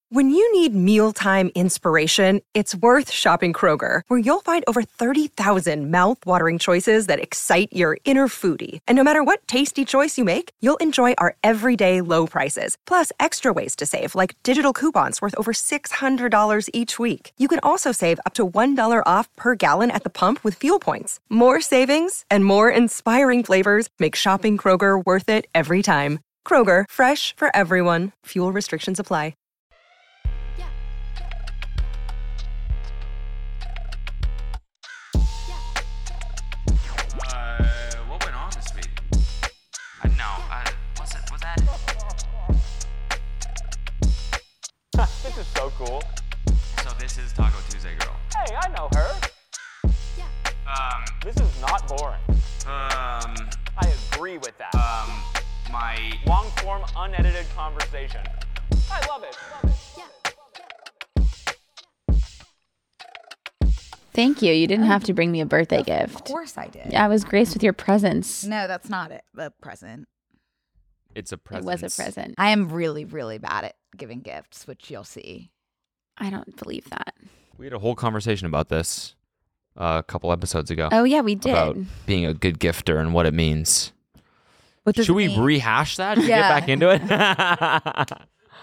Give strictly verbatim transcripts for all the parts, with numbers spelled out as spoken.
When you need mealtime inspiration, it's worth shopping Kroger, where you'll find over thirty thousand mouth-watering choices that excite your inner foodie. And no matter what tasty choice you make, you'll enjoy our everyday low prices, plus extra ways to save, like digital coupons worth over six hundred dollars each week. You can also save up to one dollar off per gallon at the pump with fuel points. More savings and more inspiring flavors make shopping Kroger worth it every time. Kroger, fresh for everyone. Fuel restrictions apply. This is so cool. So this is Taco Tuesday Girl. Hey, I know her. Yeah. Um. This is not boring. Um. I agree with that. Um. My long-form, unedited conversation. I love it. Love it. Yeah. Thank you. You didn't have to bring me a birthday gift. Of course I did. I was graced with your presence. No, that's not it. The present. It's a present. It was a present. I am really, really bad at giving gifts, which you'll see. I don't believe that. We had a whole conversation about this uh, a couple episodes ago. Oh, yeah, we did. About being a good gifter and what it means. What does Should it we mean? rehash that? Should Yeah. we get back into it?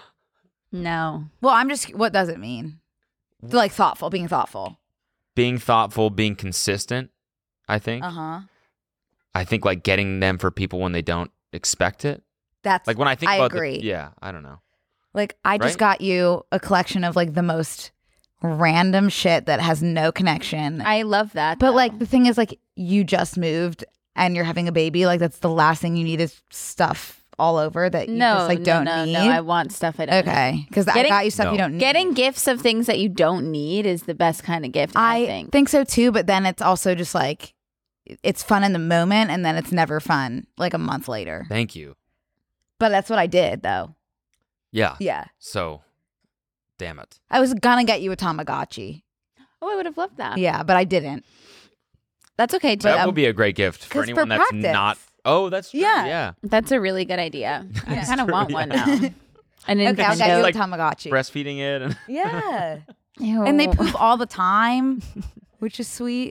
No. Well, I'm just, what does it mean? Like thoughtful, being thoughtful. Being thoughtful, being consistent, I think. Uh-huh. I think like getting them for people when they don't expect it. That's, Like when I think I about agree. the, yeah, I don't know. Like, I just Right? got you a collection of like the most random shit that has no connection. I love that. but though. like, the thing is, like, you just moved and you're having a baby. Like, that's the last thing you need is stuff all over that you no, just like no, don't no, need. no. I want stuff I don't need. Okay. Because I Getting- got you stuff No. you don't need. Getting gifts of things that you don't need is the best kind of gift, I, I think. think so too, but then it's also just like, it's fun in the moment and then it's never fun like a month later. Thank you. But that's what I did though. Yeah. Yeah. So, damn it. I was gonna get you a Tamagotchi. Oh, I would have loved that. Yeah, but I didn't. That's okay, too. That um, would be a great gift for 'cause anyone for that's practice. not. Oh, that's true. Yeah. Yeah. That's a really good idea. I That's kind of true, want yeah. one now. An Okay, I'll get you Nintendo. a Like Tamagotchi. Breastfeeding it. And Yeah. Ew. And they poop all the time, which is sweet.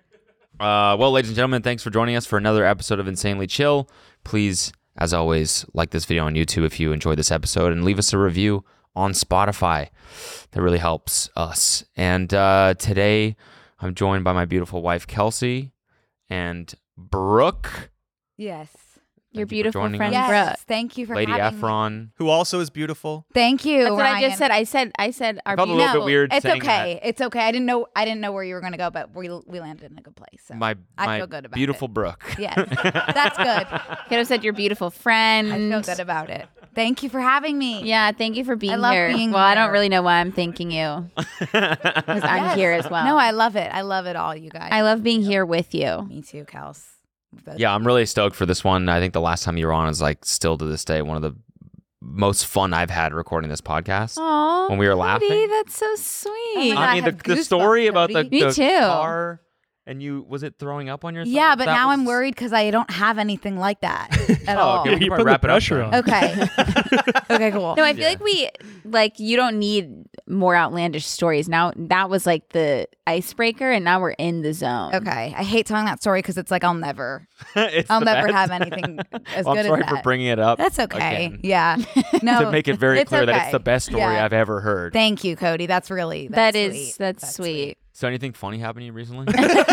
Uh, well, ladies and gentlemen, thanks for joining us for another episode of Insanely Chill. Please, as always, like this video on YouTube if you enjoyed this episode and leave us a review on Spotify. That really helps us. And uh, today, I'm joined by my beautiful wife, Kelsey, and Brooke. Yes. Your Thank you for beautiful joining friend us. Yes. Brooke. Thank you for Lady having me. Efron. Who also is beautiful. Thank you. That's what I Ryan. just said. I said, I said, our I felt a beautiful. little bit weird It's saying okay. It's okay. I didn't know. I didn't know where you were going to go, but we we landed in a good place. So. that. My, I my feel good about beautiful it. Brooke. Yes, that's good. Could have said your beautiful friend. I feel good about it. Thank you for having me. Yeah, thank you for being I love here. being well, I don't here. really know why I'm thanking you because I'm Yes. here as well. No, I love it. I love it all, you guys. I love being here with you. Me too, Kels. But- Yeah, I'm really stoked for this one. I think the last time you were on is like still to this day one of the most fun I've had recording this podcast. Oh, When we were laughing. that's so sweet. God, I I mean, the, have the goosebumps, story about the, Cody. Me the too. car and you, was it throwing up on yourself? Yeah, but That now was- I'm worried because I don't have anything like that at Oh, all. okay. We can You probably put the wrap it up pressure then. on. Okay. okay, cool. No, I feel Yeah. like we like you don't need more outlandish stories. Now that was like the icebreaker, and now we're in the zone. Okay. I hate telling that story because it's like I'll never, It's I'll the never best. have anything as Well, good I'm sorry as for that. bringing it up. That's okay. again. Yeah. No. to make it very it's clear that okay. it's the best story Yeah. I've ever heard. Thank you, Cody. That's really That that's is sweet. that's, sweet. So anything funny happened to you recently?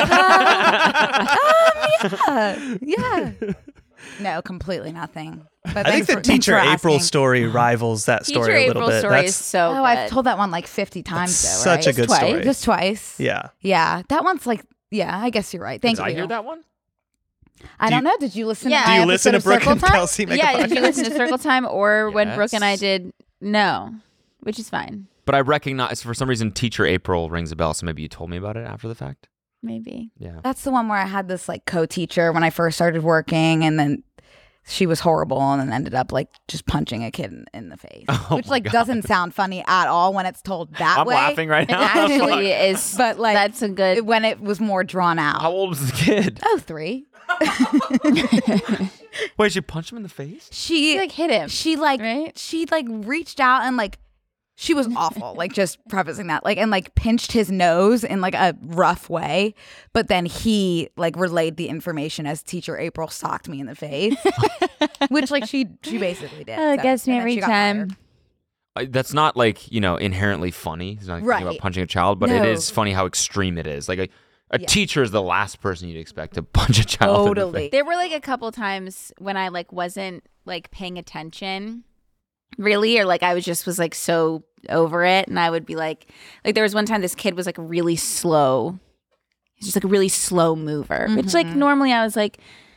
Yeah. Yeah. No, completely nothing. But I think thanks the for- thanks teacher for April asking. story rivals that story Teacher a little April bit. story That's is so Oh, good. I've told that one like fifty times though, such right? a good Twice. story. Just twice. Yeah. Yeah. That one's like, yeah, I guess you're right. Thank Did you. I hear that one? I Do don't you- know. Did you listen Yeah. to Do my you listen to episode of Brooke Circle and Time? Kelsey make yeah, a podcast? did you listen to Circle Time or when Brooke and I Yes. did? No, which is fine. But I recognize, for some reason, Teacher April rings a bell, so maybe you told me about it after the fact? Maybe. Yeah. That's the one where I had this like co-teacher when I first started working, and then she was horrible, and then ended up like just punching a kid in, in the face, Oh which my like God. doesn't sound funny at all when it's told that I'm way. laughing right It now. actually is, But like that's a good. when it was more drawn out. How old was the kid? Oh, three. Wait, she punched him in the face? She She like hit him. she like right? she like reached out and like She was awful, like just prefacing that, like, and like pinched his nose in like a rough way. But then he like relayed the information as teacher April socked me in the face, which like she she basically did. Oh, so. gets me And then every she got time. fired. I- That's not like, you know, inherently funny. It's not like thinking Right. about punching a child, but it No. is funny how extreme it is. Like a, a Yeah. teacher is the last person you'd expect to punch a child. in the Totally. face. There were like a couple times when I like wasn't like paying attention really, or like I was just was like so over it, and I would be like like there was one time this kid was like really slow. He's just like a really slow mover, which like normally I was like,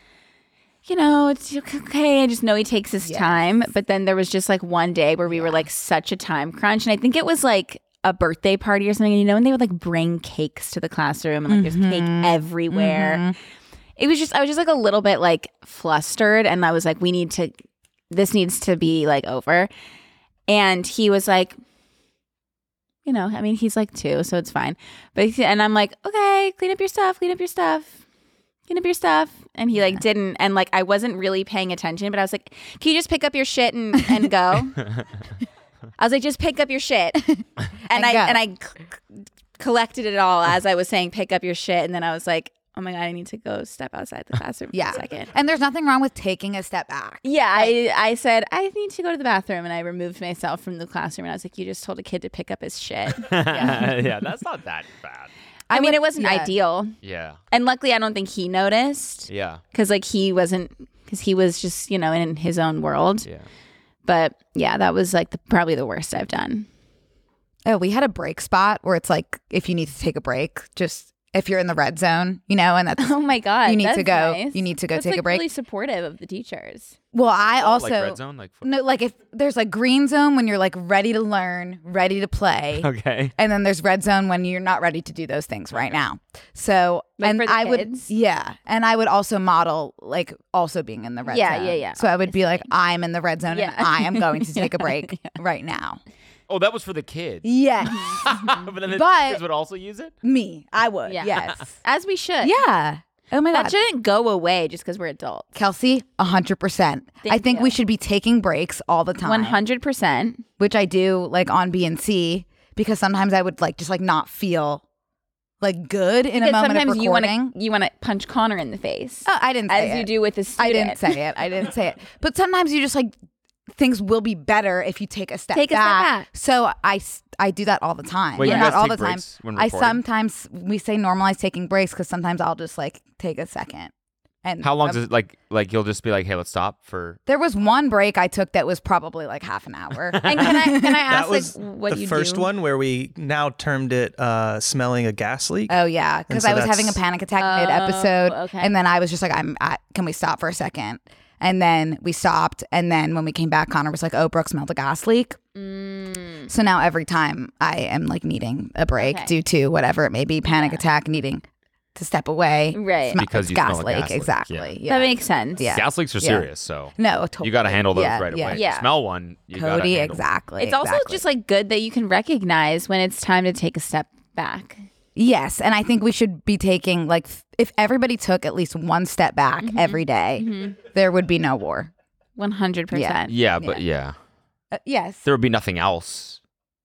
you know, it's okay. I just know he takes his Yes. time. But then there was just like one day where we were like such a time crunch, and I think it was like a birthday party or something. You know, and they would like bring cakes to the classroom, and like there's cake everywhere. It was just I was just like a little bit like flustered, and I was like, we need to, this needs to be like over. And he was like, you know, I mean, he's like two, so it's fine. But he, and I'm like, okay, clean up your stuff, clean up your stuff, clean up your stuff. And he like didn't, and like I wasn't really paying attention, but I was like, can you just pick up your shit and, and go? I was like, just pick up your shit, and, And I go. and I c- collected it all as I was saying, pick up your shit, and then I was like, oh my god, I need to go step outside the classroom Yeah. for a second. And there's nothing wrong with taking a step back. Yeah, I, I said, I need to go to the bathroom, and I removed myself from the classroom, and I was like, you just told a kid to pick up his shit. yeah, that's not that bad. I, mean, would- it wasn't yeah. ideal. Yeah. And luckily, I don't think he noticed Yeah. because, like, he wasn't, because he was just, you know, in his own world. Yeah. But yeah, that was like the, probably the worst I've done. Oh, we had a break spot where it's like if you need to take a break, just if you're in the red zone, you know, and that's Oh my God. You need that's to go- nice. you need to go That's, take a like, break. really supportive of the teachers. well, I Oh, also like red zone, like foot- no, like if there's like green zone when you're like ready to learn, ready to play. Okay. And then there's red zone when you're not ready to do those things right now. So, Like and for the I would, kids? yeah. And I would also model like also being in the red Yeah, zone. yeah, yeah, So I would be like, obviously. I'm in the red zone Yeah. and I am going to take a break right now. Oh, that was for the kids. Yes. but then the But- teachers would also use it? Me. I would. Yeah. Yes. As we should. Yeah. Oh my That God. shouldn't go away just because we're adults. Kelsey, one hundred percent. I Thank think you. we should be taking breaks all the time. one hundred percent. Which I do like on B and C because sometimes I would like just like not feel like good in a Because moment of sometimes you want recording. to you want to punch Connor in the face. Oh, I didn't say as it. you do with the I student. didn't say it. I didn't say it. But sometimes you just like things will be better if you take a step Take a step back. back. So I, s- I do that all the time. Wait, Well, you not guys all take the time. breaks when I recording? sometimes we say normalize taking breaks because sometimes I'll just like take a second. And How long uh, does it like like you'll just be like, hey, let's stop for there was one break I took that was probably like half an hour. And can I can I That ask was like what the you first do? one where we now termed it uh, smelling a gas leak. Oh yeah, because so I was having a that's- panic attack mid Oh, episode, okay. and then I was just like, "I'm. I, can we stop for a second? And then we stopped, and then when we came back, Connor was like, "Oh, Brooke smelled a gas leak." Mm. So now every time I am like needing a break Okay. due to whatever it may be, panic attack, needing to step away, Right. smell- Because it's you gas smell a leak, gas leak, exactly. yeah. Yeah. That makes sense. Yeah. gas leaks are Yeah. serious, so no, totally. you got to handle those Yeah, right away. yeah. If you Yeah. smell one, you got to Cody, handle exactly. It's also exactly. just like good that you can recognize when it's time to take a step back. Yes, and I think we should be taking like f- if everybody took at least one step back Mm-hmm. every day, there would be no war. one hundred percent. Yeah, but yeah. Uh, yes. There would be nothing else.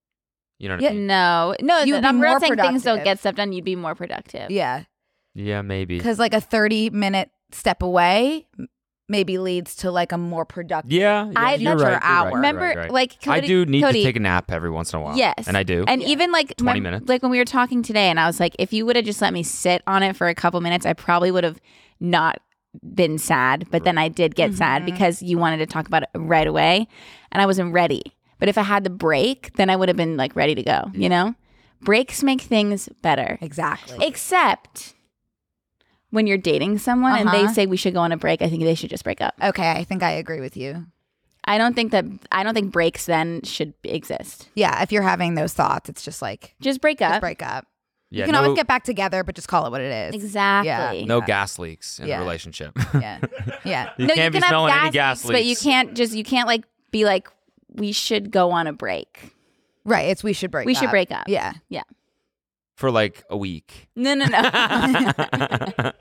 You know what Yeah. I mean? No, no, You'd th- be I'm more not saying things don't productive. get stuff done. You'd be more productive. Yeah. Yeah, maybe. Because like a thirty minute step away m- maybe leads to like a more productive. Yeah, yeah I- you're that's right, your you're hour. right, Remember, right, right. like I Cody, do need Cody, to take a nap every once in a while. Yes, and I do. And even like twenty remem- minutes. Like when we were talking today, and I was like, if you would have just let me sit on it for a couple minutes, I probably would have not been sad. But then I did get sad because you wanted to talk about it right away, and I wasn't ready. But if I had the break, then I would have been like ready to go. You know, breaks make things better. Exactly. Except when you're dating someone and they Uh-huh. say we should go on a break, I think they should just break up. Okay, I think I agree with you. I don't think that I don't think breaks then should exist. Yeah, if you're having those thoughts, it's just like Just break up. just break up. yeah, you can no, always get back together, but just call it what it is. Exactly. no Yeah. gas leaks in Yeah. a relationship. Yeah. Yeah. you no, can't you be can smelling have any gas leaks, but you leaks. can't just you can't like be like we should go on a break. Right. It's we should break We up. should break up. Yeah. Yeah. for like a week. No, no, no.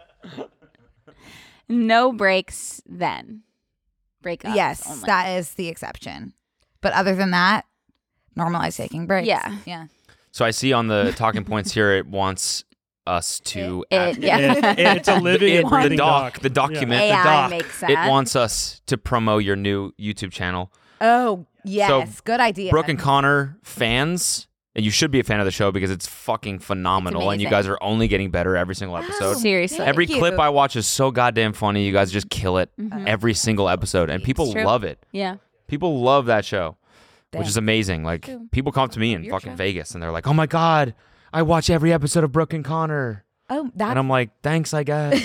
No breaks then. Break up. Yes, only. that is the exception. But other than that, normalize taking breaks. Yeah. Yeah. So I see on the talking points here, it wants us to. It- act- yeah. It- it's a living It- and breathing the doc, doc. the document, A I the doc. makes that. It wants us to promote your new YouTube channel. Oh, yes. Good idea. Brooke and Connor fans, and you should be a fan of the show because it's fucking phenomenal, and you amazing. guys are only getting better every single episode. Seriously. Thank Every you. clip I watch is so goddamn funny. You guys just kill it Mm-hmm. every single episode, and people true. love it. Yeah. People love that show, which is amazing. Like people come to me in fucking Vegas, and they're like, "Oh my god, I watch every episode of Brooke and Connor," Oh, that's, and I'm like, "Thanks, I guess."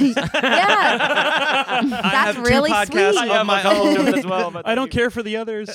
yeah. I That's have really two podcasts sweet. of my own. as well. But I don't care for the others.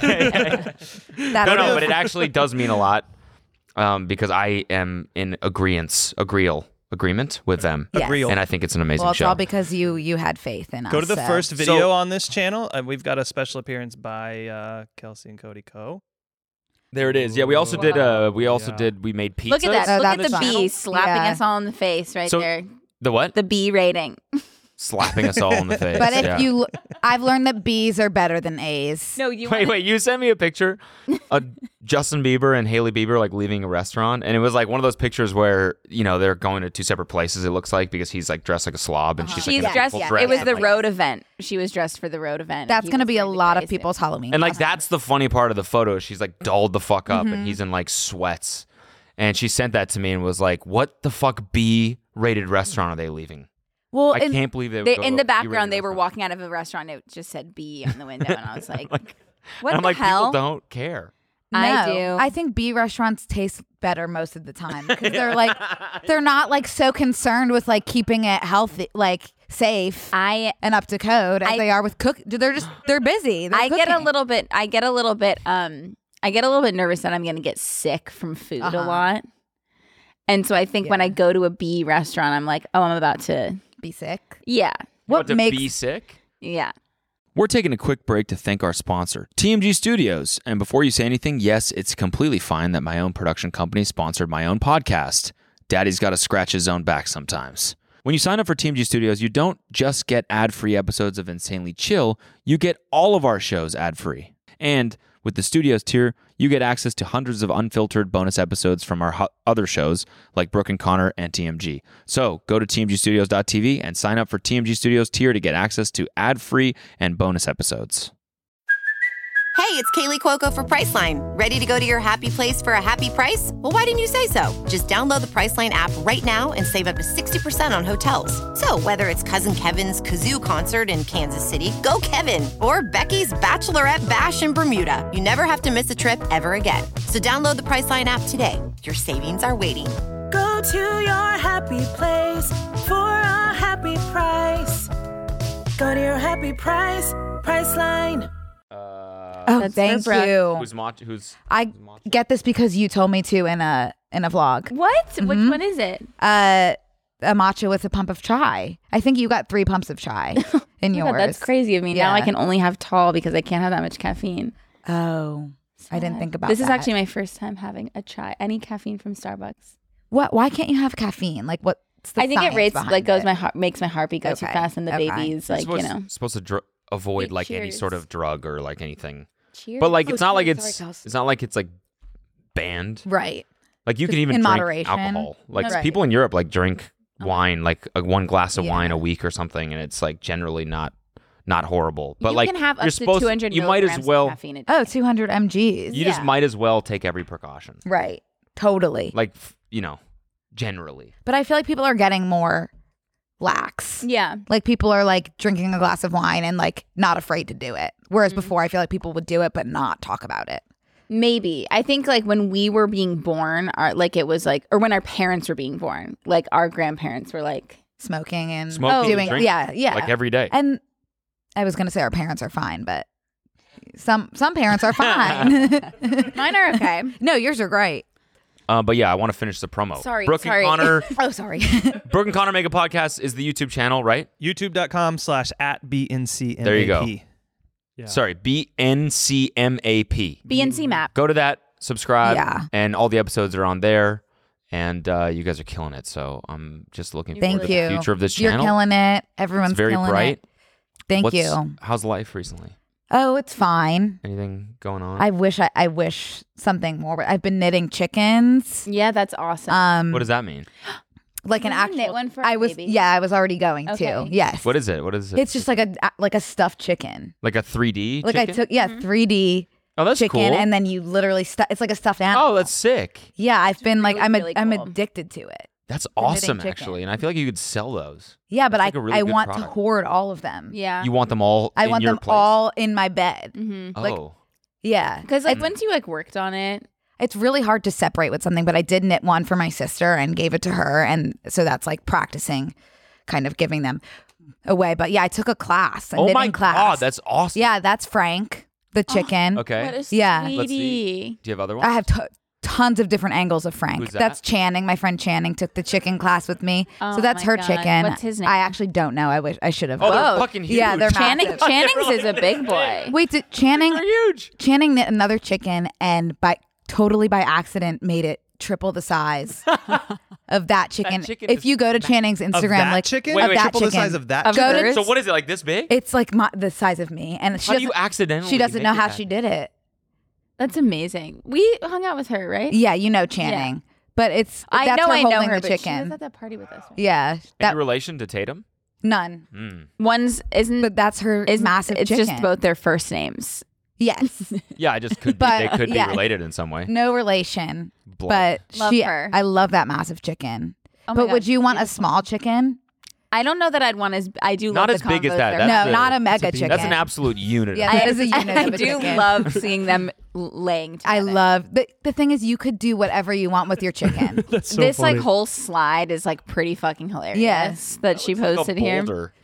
That no, no, is- but it actually does mean a lot um, because I am in agreeance, agreeal, agreement with them, Yes. Agreeal. and I think it's an amazing Well, it's show. all because you you had faith in us. Go to the so- first video on this channel. Uh, we've got a special appearance by uh, Kelsey and Cody Coe. there it is. Yeah, we also did. Uh, we also Yeah. did. We made pizzas. Look at that. Oh, Look at that's the fun. bee slapping Yeah. us all in the face right So- there. The what? The bee rating. Slapping us all in the face. But if yeah. you, I've learned that B's are better than A's. No, you Wait, wanna- wait! You sent me a picture of Justin Bieber and Haley Bieber like leaving a restaurant, and it was like one of those pictures where you know they're going to two separate places. It looks like because he's like dressed like a slob, and she's like She's in a dressed. full yeah. dress. It was and, the like- road event. She was dressed for the road event. That's He going to was be a wearing lot of guy's people's Halloween. And like costumes. that's the funny part of the photo. She's like dolled the fuck up, Mm-hmm. and he's in like sweats. And she sent that to me and was like, "What the fuck B-rated restaurant are they leaving?" well, I and can't believe they, would They, go in to the a background, B-rated they were restaurant. walking out of a restaurant. It just said B on the window, and I was like, like, "What and I'm the like, hell?" people don't care. I no, do. I think B restaurants taste better most of the time because they're like they're not like so concerned with like keeping it healthy, like safe I and up to code as I- they are with cook. They're just they're busy. They're I get a cooking. little bit. I get a little bit. Um, I get a little bit nervous that I'm going to get sick from food a Uh-huh. lot, and so I think when Yeah. I go to a B restaurant, I'm like, oh, I'm about to. be sick. Yeah, What to makes be sick? yeah. We're taking a quick break to thank our sponsor, T M G Studios. And before you say anything, yes, it's completely fine that my own production company sponsored my own podcast. Daddy's got to scratch his own back sometimes. When you sign up for T M G Studios, you don't just get ad-free episodes of Insanely Chill, you get all of our shows ad-free. And with the Studios tier, you get access to hundreds of unfiltered bonus episodes from our ho- other shows like Brooke and Connor and T M G. So go to T M G studios dot T V and sign up for T M G Studios tier to get access to ad-free and bonus episodes. Hey, it's Kaylee Cuoco for Priceline. Ready to go to your happy place for a happy price? Well, why didn't you say so? Just download the Priceline app right now and save up to sixty percent on hotels. So whether it's Cousin Kevin's Kazoo concert in Kansas City, go Kevin, or Becky's Bachelorette Bash in Bermuda, you never have to miss a trip ever again. So download the Priceline app today. Your savings are waiting. Go to your happy place for a happy price. Go to your happy price, Priceline. Oh, That's thank for Brooke. you. Who's Mach- who's I get this because you told me to in a in a vlog. What? Mm-hmm. Which one is it? Uh, a matcha with a pump of chai. I think you got three pumps of chai in Oh my yours. God, that's crazy of me. Now I Yeah. can only have tall because I can't have that much caffeine. Oh, I didn't think about This is that. actually my first time having a chai. Any caffeine from Starbucks? What? Why can't you have caffeine? Like what's the I think it science rates behind like goes it? my heart makes my heartbeat go too Okay, fast, and the okay. baby's like you supposed, know. supposed to dr- avoid Wait, like any cheers. sort of drug or like anything. Cheers. But like Oh, it's not like cheers. it's Sorry, Kels. it's not like it's like banned. Right. Like you can Just even in drink moderation. alcohol. Like Right. people in Europe like drink wine, like a, one glass of Yeah. wine a week or something, and it's like generally not not horrible. But you like can have you're up to supposed two hundred you might as milligrams of well caffeine a day. Oh, two hundred milligrams. you just Yeah. might as well take every precaution. Right. Totally. Like f- you know, generally. But I feel like people are getting more lax. Yeah. Like people are like drinking a glass of wine and like not afraid to do it. Whereas Mm-hmm. before I feel like people would do it but not talk about it. Maybe. I think like when we were being born, our like it was like or when our parents were being born, like our grandparents were like Smoking and Smoking and doing drinking. yeah, yeah. Like every day. And I was gonna say our parents are fine, but some some parents are fine. mine are okay. No, yours are great. Uh, but yeah, I want to finish the promo. Sorry, Brooke sorry. and Connor. Oh, sorry. Brooke and Connor Make a Podcast is the YouTube channel, right? YouTube.com slash at B N C M A P. There you go. Yeah. Sorry, B N C M A P. B N C map. Go to that, subscribe, Yeah. and all the episodes are on there. And uh, you guys are killing it. So I'm just looking Thank forward to you. the future of this You're channel. killing it. Everyone's It's very killing bright. it. Thank What's- you. How's life recently? Oh, it's fine. Anything going on? I wish I, I wish something more. But I've been knitting chickens. Yeah, that's awesome. Um, what does that mean? like an Can you actual. knit one for I a was baby? yeah. I was already going Okay. to. Yes. What is it? What is it? It's just like a like a stuffed chicken. like a three D Like chicken? I took yeah three D Oh, that's chicken, cool. and then you literally stu- it's like a stuffed animal. Oh, that's sick. yeah. I've been like really, I'm a, really I'm cool. addicted to it. That's knitting awesome, chicken. actually. And I feel like you could sell those. Yeah, but That's I like a really I good want to product. hoard all of them. yeah. You want them all I in want your them place? all in my bed. Mm-hmm. like- oh. Yeah, Because like once you like worked on it, it's really hard to separate with something, but I did knit one for my sister and gave it to her, and so that's like practicing, kind of giving them away. But yeah, I took a class, a oh knitting my class. God, that's awesome. yeah, that's Frank, the chicken. Okay. what a Yeah. Let's see. sweetie. Do you have other ones? I have t- tons of different angles of Frank. Who's that? That's Channing. My friend Channing took the chicken class with me, Oh so that's my her God. chicken. What's his name? I actually don't know. I wish I should have. Oh, they're Whoa. fucking Yeah, huge. they're Channing massive. Channing's is a big boy. Wait, did Channing? They're huge. Channing knit another chicken and by totally by accident made it triple the size of that chicken. chicken if is you go to Channing's Of Instagram, that like chicken? Wait, of wait, that triple chicken, the size of that Of chicken? hers? So what is it, like this big? it's like my, the size of me, and she How do you doesn't, accidentally she doesn't make know it how that? she did it. That's amazing. We hung out with her, right? Yeah, you know Channing, but it's I that's know her I know holding her, the but she chicken. was at that party with us. Right? Yeah, Any that relation to Tatum? none, Mm. One's isn't but that's her isn't massive it's chicken. just both their first names. Yes, Yeah, I just could. But, be, they could yeah. be related in some way. no relation, Blood. but Love she. her. I love that massive chicken. Oh my but God, would you want a beautiful. small chicken? I don't know that I'd want as I do Not love as the big as combos that. they're- That's No, the- not a mega bean. chicken. That's an absolute unit. Yeah, of that I, is a unit I of a do chicken. love seeing them l- laying together. I love the the thing is you could do whatever you want with your chicken. That's so this funny. like whole slide is like pretty fucking hilarious. Yes. that she Like a posted here. boulder.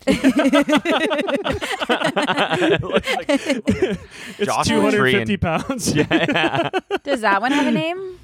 It's Joshua two hundred Tree fifty and- pounds. Does that one have a name?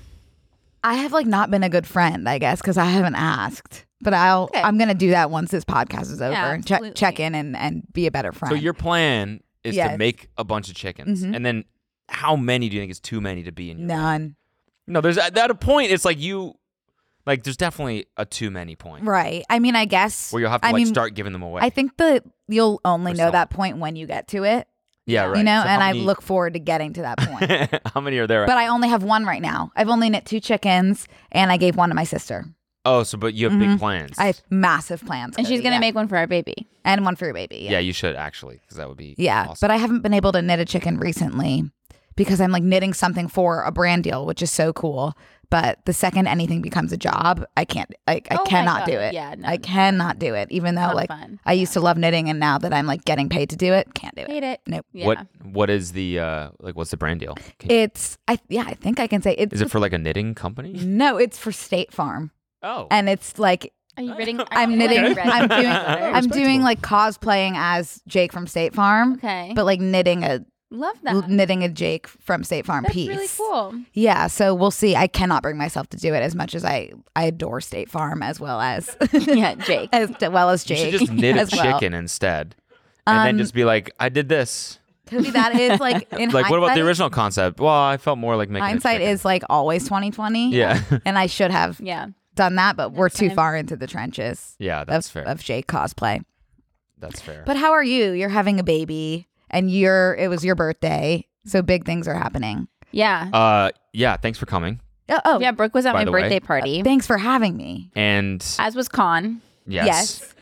I have like not been a good friend, I guess, because I haven't asked. But I'll Okay. I'm gonna do that once this podcast is over Yeah, and check absolutely. check in and, and be a better friend. So your plan is to Yes. make a bunch of chickens, Mhm. and then how many do you think is too many to be in your? none. No, there's at at a point. It's like you, like there's definitely a too many point Right. I mean I guess where you'll have to I like mean, start giving them away. I think that you'll only Or know some. that point when you get to it. yeah, right. You know, So and how I many- look forward to getting to that point. how many are there? But I only have one right now. I've only knit two chickens and I gave one to my sister. oh, so but you have big plans. I have massive plans. And she's Cody, gonna yeah. make one for our baby. and one for your baby. yeah. you should actually, because that would be Yeah, awesome. but I haven't been able to knit a chicken recently because I'm like knitting something for a brand deal, which is so cool. But the second anything becomes a job, I can't. Like I Oh my cannot God. do it. Yeah, no, I no. cannot do it. Even though Not like fun. I used to love knitting, and now that I'm like getting paid to do it, can't do it. Hate it. Nope. Yeah. What what is the uh like? What's the brand deal? Can you- It's I yeah I think I can say it's is it for like a knitting company? no it's for State Farm, Oh, and it's like Are you reading? are I'm you knitting. like ready? I'm doing. Okay. I'm doing like cosplaying as Jake from State Farm, Okay. but like knitting a Love that. knitting a Jake from State Farm That's piece. really cool. Yeah, so we'll see. I cannot bring myself to do it as much as I I adore State Farm as well as Yeah, Jake. as well as you Jake. should just knit a as well. chicken instead, and then Um, just be like, I did this. Cody, that is like in Like, what about the hindsight- original concept? Well, I felt more like making a Hindsight chicken. is like always twenty twenty. Yeah. and I should have Yeah. done that, but we're too time. far into the trenches. Yeah, that's of, fair. of Jake cosplay. That's fair. But how are you? You're having a baby, and you're it was your birthday, so big things are happening. Yeah. uh, yeah. Thanks for coming. Oh, oh yeah. Brooke was at by my the way. birthday party, thanks for having me. And as was Con. yes, Yes.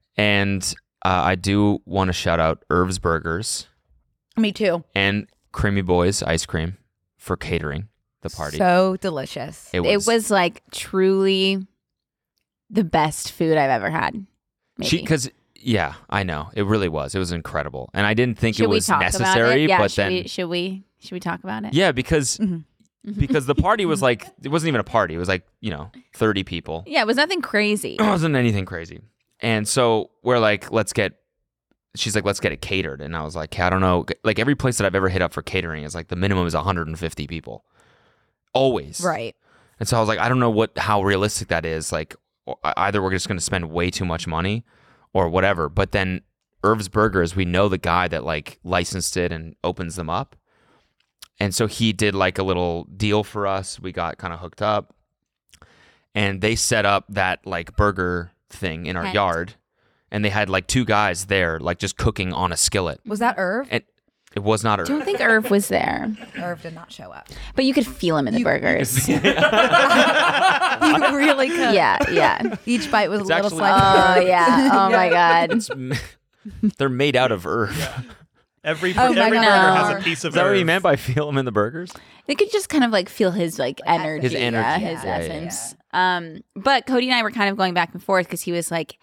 and uh, I do want to shout out Irv's Burgers Me too. and Creamy Boys Ice Cream for catering the party. So delicious. it It was, was like truly the best food I've ever had. Maybe. because yeah, I know it really was. It was incredible, and I didn't think should it was we talk necessary. about it? Yeah, but should then we, should we should we talk about it? yeah, because Mhm. because the party was like it wasn't even a party. It was like you know thirty people. Yeah, it was nothing crazy. It wasn't anything crazy. And so we're like, let's get, she's like, let's get it catered. And I was like, I don't know. Like every place that I've ever hit up for catering is like the minimum is one hundred fifty people. Always. Right. And so I was like, I don't know what, how realistic that is. Like or- either we're just going to spend way too much money or whatever. But then Irv's Burgers, we know the guy that like licensed it and opens them up. And so he did like a little deal for us. We got kind of hooked up. And they set up that like burger thing in our Tent. yard, and they had like two guys there like just cooking on a skillet. Was that Irv? And It was not Irv. I don't think Irv was there, Irv did not show up. but you could feel him in the burgers. You really could. Yeah, yeah. Each bite was It's a little actually- slice. Oh yeah. Oh my God. It's, they're made out of Irv. Every Oh my every God. burger has No. a piece of Is that what Irv. you meant by feel them in the burgers? They could just kind of like feel his like energy, His energy, yeah, yeah. his Yeah, yeah, essence. Um, but Cody and I were kind of going back and forth because he was like,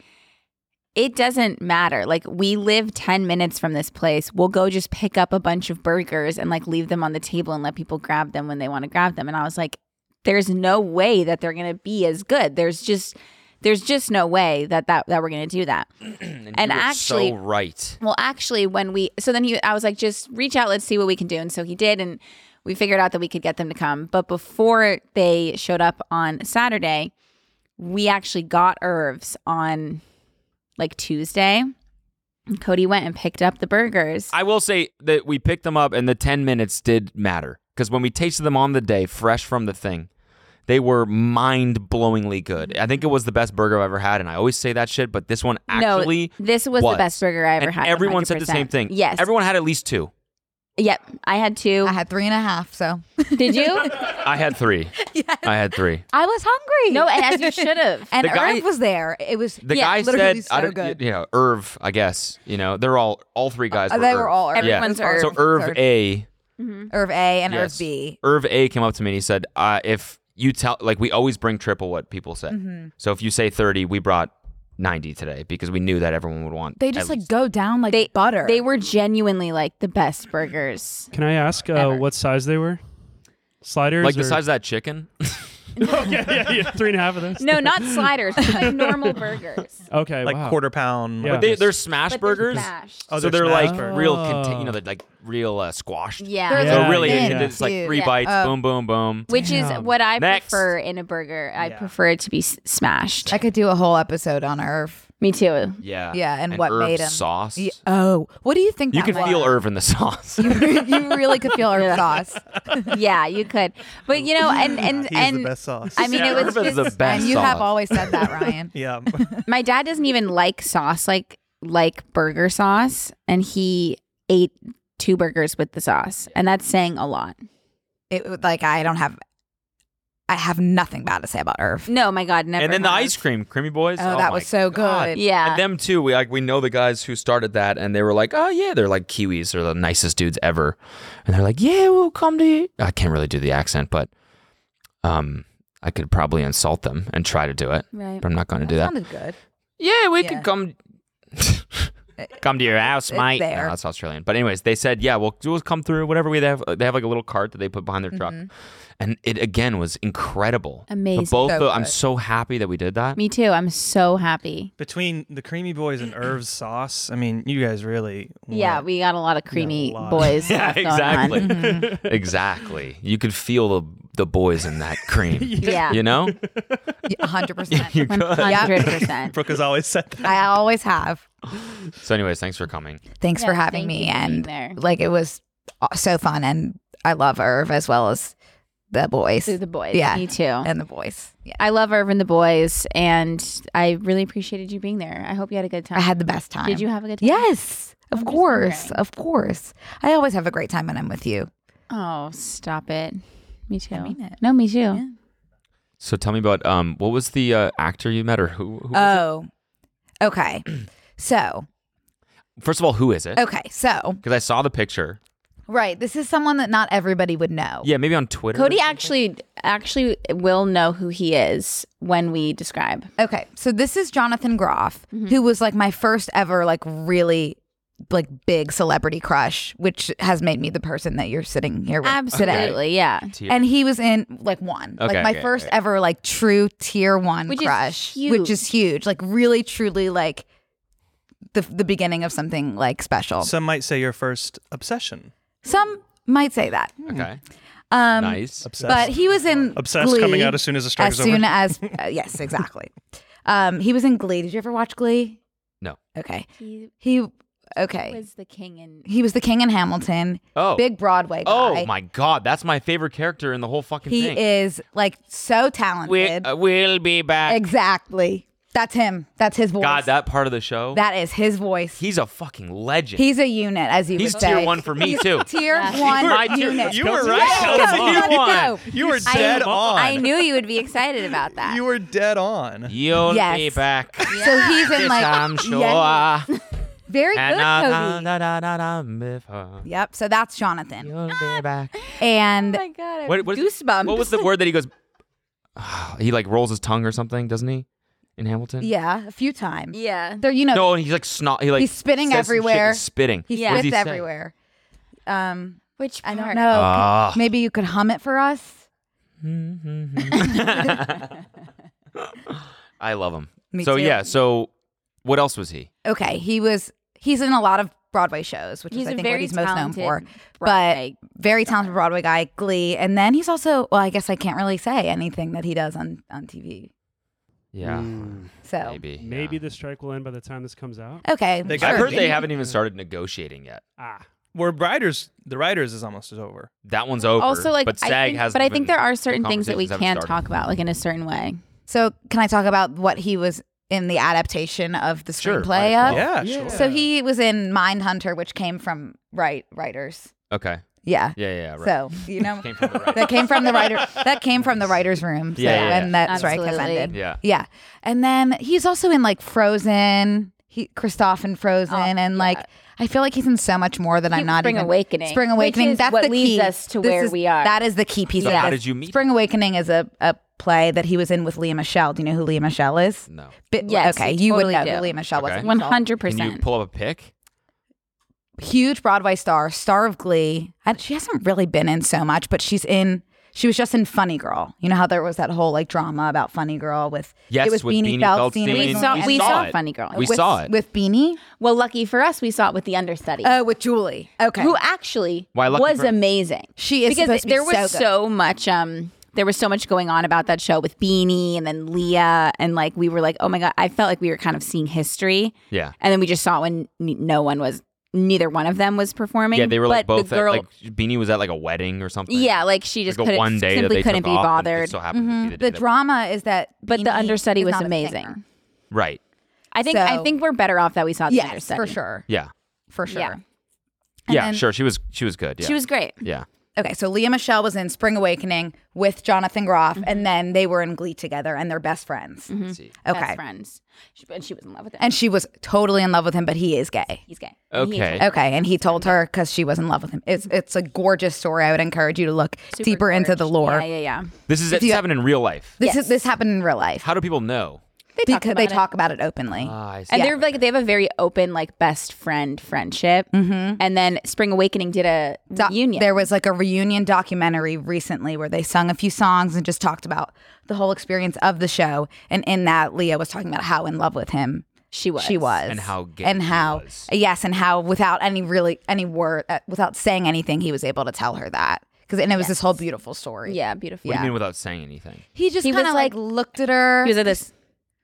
"It doesn't matter. Like we live ten minutes from this place. We'll go just pick up a bunch of burgers and like leave them on the table and let people grab them when they want to grab them." And I was like, "There's no way that they're gonna be as good. There's just." There's just no way that, that, that we're going to do that. And, And you were actually- so right. Well, actually, when we, so then he, I was like, just reach out, let's see what we can do. And so he did. And we figured out that we could get them to come. But before they showed up on Saturday, we actually got Irv's on like Tuesday. And Cody went and picked up the burgers. I will say that we picked them up and the ten minutes did matter because when we tasted them on the day, fresh from the thing, they were mind-blowingly good. I think it was the best burger I've ever had, and I always say that shit, but this one actually no, this was, the best burger I ever and had. everyone said one the hundred same percent. thing. Yes. Everyone had at least two. Yep. I had two. I had three and a half, so. Did you? I had three. I had three. I was hungry. No, as you should have. And The guy- Irv was there. It was The Yeah, guy literally said, so I don't, good. you know, Irv, I guess. You know, they're all, all three guys Uh, were they Irv. were all Irv. Everyone's yeah. Irv. So Irv Irv. A, Irv A and yes. Irv B. Irv A came up to me and he said, uh, if you tell, like we always bring triple what people say. Mm-hmm. So if you say thirty, we brought ninety today because we knew that everyone would want. They at just like least. go down like They butter. They were genuinely like the best burgers. Can I ask uh, Ever. what size they were? Sliders? Like the or- size of that chicken. Oh, yeah, yeah, yeah. Three and a half of those. No, not sliders, just like normal burgers. Okay, Like wow. quarter pound. Yeah. like They, this. they're smash But they're burgers. smashed. Oh, so they're they're like smashed burgers. real, contain, you know, they're like real uh, squashed. Yeah. They're Yeah. So really, thin, it's like cute. three Yeah. bites, Oh. boom, boom, boom. Which is Damn. what I Next. prefer in a burger. I Yeah. prefer it to be s- smashed. I could do a whole episode on Irv. Me too. Yeah. Yeah, and what Irv's made him- sauce. Yeah. Oh, what do you think? You that could feel was? Irv in the sauce. You, re- you really could feel Irv sauce. Yeah, you could. But you know, and and He's and the best sauce. I mean, Yeah, it was Irv is just, the best and you sauce. have always said that, Ryan. yeah. my dad doesn't even like sauce like like burger sauce, and he ate two burgers with the sauce, and that's saying a lot. It would- like I don't have. I have nothing bad to say about Irv. No, my God, never. And then the have. ice cream, Creamy Boys. Oh, that my was so God. good. Yeah. And them too. We like we know the guys who started that, and they were like, "Oh yeah, they're like Kiwis. They're the nicest dudes ever." And they're like, "Yeah, we'll come to you." I can't really do the accent, but um, I could probably insult them and try to do it, Right. but I'm not going to That do that. sounded good. Yeah, we Yeah. could come. Come to your house, It's mate. there. No, that's Australian. But anyways, they said, yeah, we'll, we'll come through. Whatever we they have, they have like a little cart that they put behind their truck, and it again was incredible. Amazing. But both, So the, I'm good. so happy that we did that. Me too. I'm so happy. Between the Creamy Boys and Irv's sauce, I mean, you guys really. Yeah, went- we got a lot of creamy lot. boys. Yeah, stuff going exactly, on. exactly. You could feel the the boys in that cream. Yeah, You know, A hundred percent. you one could. hundred percent. Brooke has always said that. I always have. So, anyways, thanks for coming. Thanks Yeah, for having thank me, you for being and there. like it was so fun, and I love Irv as well as the boys. To the boys. Yeah. Me too. And the boys. Yeah. I love Irv and the boys, and I really appreciated you being there. I hope you had a good time. I had the best time. Did you have a good time? Yes, of I'm just course, wondering. of course. I always have a great time when I'm with you. Oh, stop it. Me too. mean it. No, me too. Yeah. So, tell me about um, what was the uh, actor you met, or who? who was Oh, okay. So, it? First of all, who is it? okay, so Because I saw the picture. right, this is someone that not everybody would know. Yeah, maybe on Twitter. Cody actually actually will know who he is when we describe. Okay, so this is Jonathan Groff, Mm-hmm. who was like my first ever like really like big celebrity crush, which has made me the person that you're sitting here with today. Absolutely, yeah. Tier. And he was in like one, Okay, like my okay, first okay. ever like true tier one Which is crush, huge. which is huge, like really truly like the the beginning of something like special. Some might say your first obsession. Some might say that. Okay. Um, Nice. Obsessed. But he was in Obsessed Glee coming out as soon as the strike as is soon over. as uh, yes, exactly. Um, he was in Glee. Did you ever watch Glee? No. Okay. He He okay. was the king in He was the king in Hamilton. Oh. Big Broadway guy. Oh my God, that's my favorite character in the whole fucking He thing. is like so We, talented. uh, we'll be back. Exactly. That's him. That's his voice. God, that part of the show. That is his voice. He's a fucking legend. He's a unit, as you He's would say. tier one for me too. Tier Yeah. one My tier- unit. You were Kelsey. right. Yeah, Kelsey. Kelsey, You, let's go. you were dead on. I knew you would be excited about that. You were dead on. You'll Yes. be back. So he's in Yes, like I'm sure. yeah. Very And good, na- Cody. na- na- na- na- before Yep. So that's Jonathan, You'll be back. and Oh my god, I have What, what, is- goosebumps. what was the word that he goes? He like rolls his tongue or something, doesn't he? In Hamilton. yeah, a few times. Yeah. They're you know No, and he's like snot. He like He's spitting says some shit, everywhere. he's spitting. he Yeah. What does spits he say? everywhere. Um, Which I don't part? know. Ah. Maybe you could hum it for us. I love him. Me so too. yeah. So what else was he? Okay, he was. He's in a lot of Broadway shows, which He's is I a think what very he's most known talented for. Broadway But very talented Broadway guy, Glee, and then he's also. Well, I guess I can't really say anything that he does on on T V. Yeah. Mm. So Maybe. Maybe yeah. the strike will end by the time this comes out. okay, They I've got heard it. they haven't even started negotiating yet. Ah. We're writers. The writers is almost over. That one's over. Also, like, but I SAG think, has. but I think there are certain things that we can't talk talk about, like in a certain way. So can I talk about what he was in the adaptation of the Sure, screenplay might as of? well. Yeah, sure. So he was in Mindhunter, which came from right writers. Okay. Yeah. Yeah, yeah, yeah, right. So you know Came from the right. that came from the writer. That came from the writers' room. So, Yeah, yeah, yeah. and that strike has Absolutely. ended. Yeah. Yeah. And then he's also in like Frozen. He Kristoff in Frozen, Oh, and like yeah. I feel like he's in so much more that I'm not Spring even. Awakening, Spring which Awakening. is That's what the leads key. us to This where is- we are. That is the key piece So of how this. did you meet Spring Awakening is a, a play that he was in with Leah Michelle. Do you know who Leah Michelle is? No. Bit- Yes, okay, we you totally would know do. who Leah Michelle Okay. was. One hundred Can you percent. pull up a pic? Huge Broadway star, star of Glee. And she hasn't really been in so much, but she's in. She was just in Funny Girl. You know how there was that whole like drama about Funny Girl with Yes, it was with Beanie Beanie Feldstein. Feldstein. We originally, saw and we saw saw it. Funny Girl. We with, saw it. with Beanie. Well, lucky for us, we saw it with the understudy, Oh, with Julie. Okay, who actually Why lucky was for- amazing. she is because supposed to be there was so good. so much um there was so much going on about that show with Beanie and then Leah, and like we were like, oh my god, I felt like we were kind of seeing history. Yeah. And then we just saw it when n- no one was, neither one of them was performing. Yeah, they were like but both the girl, at, like Beanie was at like a wedding or something. yeah, like she just like a couldn't, one day that simply they couldn't took be off and it bothered. so happened to be the, day the that- drama is that. But the Beanie understudy is was not a amazing. singer. Right. I think I So- think we're better off that we saw the Yes, understudy. for sure, Yeah. for sure. Yeah. And yeah. then- Sure. She was. She was good. Yeah. She was great. Yeah. Okay, so Leah Michelle was in Spring Awakening with Jonathan Groff, Mm-hmm. and then they were in Glee together, and they're best friends. Let's see. Okay, Best friends. She, and she was in love with him. and she was totally in love with him, but he is gay. He's gay. And he Okay. is Okay, and he told her because she was in love with him. It's it's a gorgeous story. I would encourage you to look super deeper into the gorge. lore. Yeah, yeah, yeah. This is If this you- happened in real life. This Yes. is this happened in real life. How do people know? They talked because they about it. talk about it openly. Ah, I see. And Yeah. they're like they have a very open like best friend friendship. Mm-hmm. And then Spring Awakening did a Do- reunion. There was like a reunion documentary recently where they sung a few songs and just talked about the whole experience of the show. And in that, Leah was talking about how in love with him she was. she was, And how gay and he how was. yes, and how without any really any word, uh, without saying anything, he was able to tell her that because and it was this whole beautiful story. Yeah, beautiful. What do Yeah. you mean without saying anything? he just He kind of was like, like- looked at her, He was at this,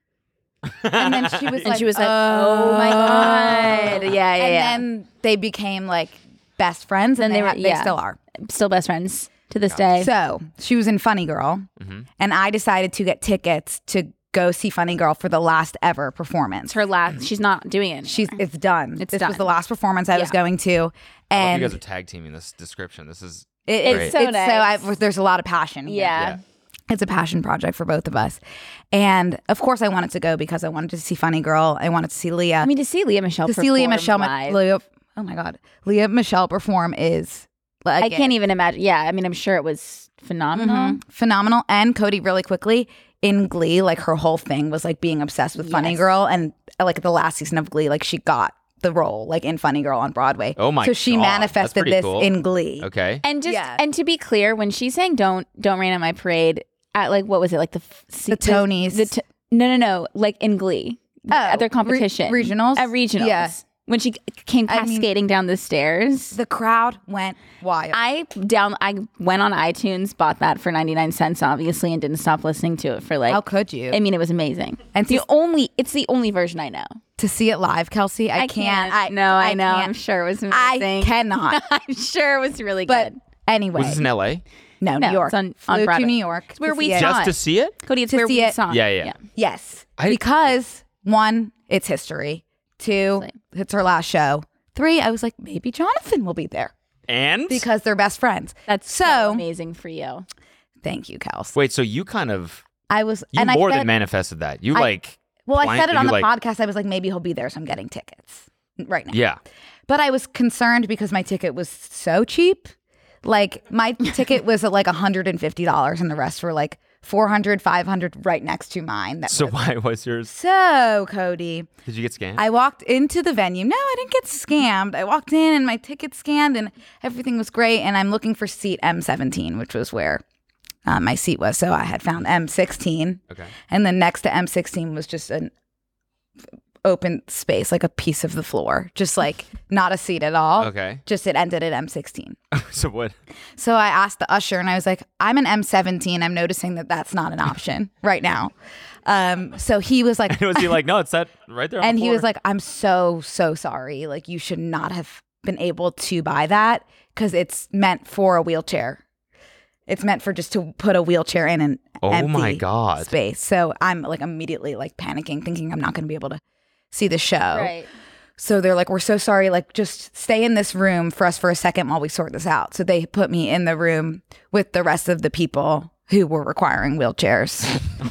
and then she was and like, she was like, "Oh my god, yeah, yeah, and yeah." then they became like best friends, and Then they, they were- ha- they yeah. still are. Still best friends to this day. So she was in Funny Girl, Mm-hmm. and I decided to get tickets to go see Funny Girl for the last ever performance. It's her last. She's not doing it. She's it's done. It's this was done. the last performance I was Yeah. going to, I love and you guys are tag teaming this description. This is it- great. it's so it's nice. so I, there's a lot of passion. here. yeah. Yeah. It's a passion project for both of us. And of course, I wanted to go because I wanted to see Funny Girl. I wanted to see Leah. I mean, to see Leah Michelle, to see Leah perform Michelle, live, Leah, oh my God, Leah Michelle perform is like I can't even imagine. Yeah, I mean, I'm sure it was phenomenal. Mhm. phenomenal. And Cody, really quickly in Glee, like her whole thing was like being obsessed with Funny Yes. Girl, and uh, like the last season of Glee, like she got the role like in Funny Girl on Broadway. Oh my So she God, that's manifested pretty this cool. in Glee. okay. And just Yeah. and to be clear, when she's saying "don't don't rain on my parade" at like what was it like the f- The Tonys. The, t- no, no, no, like in Glee Oh, at their re- competition, regionals? at regionals. Yeah. When she came I mean- cascading down the stairs. The crowd went wild. I down I went on iTunes, bought that for ninety-nine cents obviously, and didn't stop listening to it for like How could you? I mean, it was amazing. And And the to- only it's the only version I know. to see it live, Kelsey, I, can't. I no, I, know. can't. I'm sure it was I amazing. cannot. I'm sure it was really But good. anyway, Was this in L A? no, No, New York. it's on- Flew on to Broadway. New York. It's where to we see it. saw Just it. to see it? Cody, it's to where see we it. saw. Yeah, yeah. Yes. I- because one, it's history. Two, it's her last show. Three, I was like, maybe Jonathan will be there And because they're best friends. That's so, So- amazing for you. Thank you, Kels. wait, so you kind of I was, you and more I said, than manifested that. You I- like well, I blind- said it on you the like- podcast. I was like, maybe he'll be there, so I'm getting tickets right now. Yeah. But I was concerned because my ticket was so cheap. Like my ticket was at like one hundred fifty dollars and the rest were like four hundred, five hundred right next to mine. That So was- why was yours? So, Cody, Did you get scammed? I walked into the venue. No, I didn't get scammed. I walked in and my ticket scanned and everything was great. And I'm looking for seat M seventeen, which was where uh, my seat was. So I had found M sixteen. Okay. And then next to M sixteen was just an open space, like a piece of the floor, just like not a seat at all. Okay. Just it ended at M sixteen. So what? So I asked the usher and I was like, I'm an M seventeen. I'm noticing that that's not an option right now. Um, so he was like, And was he like, no, it's that right there on and the he was floor." like, I'm so, so sorry. Like, you should not have been able to buy that because it's meant for a wheelchair. It's meant for just to put a wheelchair in an Oh empty my God. space. So I'm like immediately like panicking, thinking I'm not going to be able to see the show. Right. So they're like, we're so sorry. Like, just stay in this room for us for a second while we sort this out. So they put me in the room with the rest of the people who were requiring wheelchairs.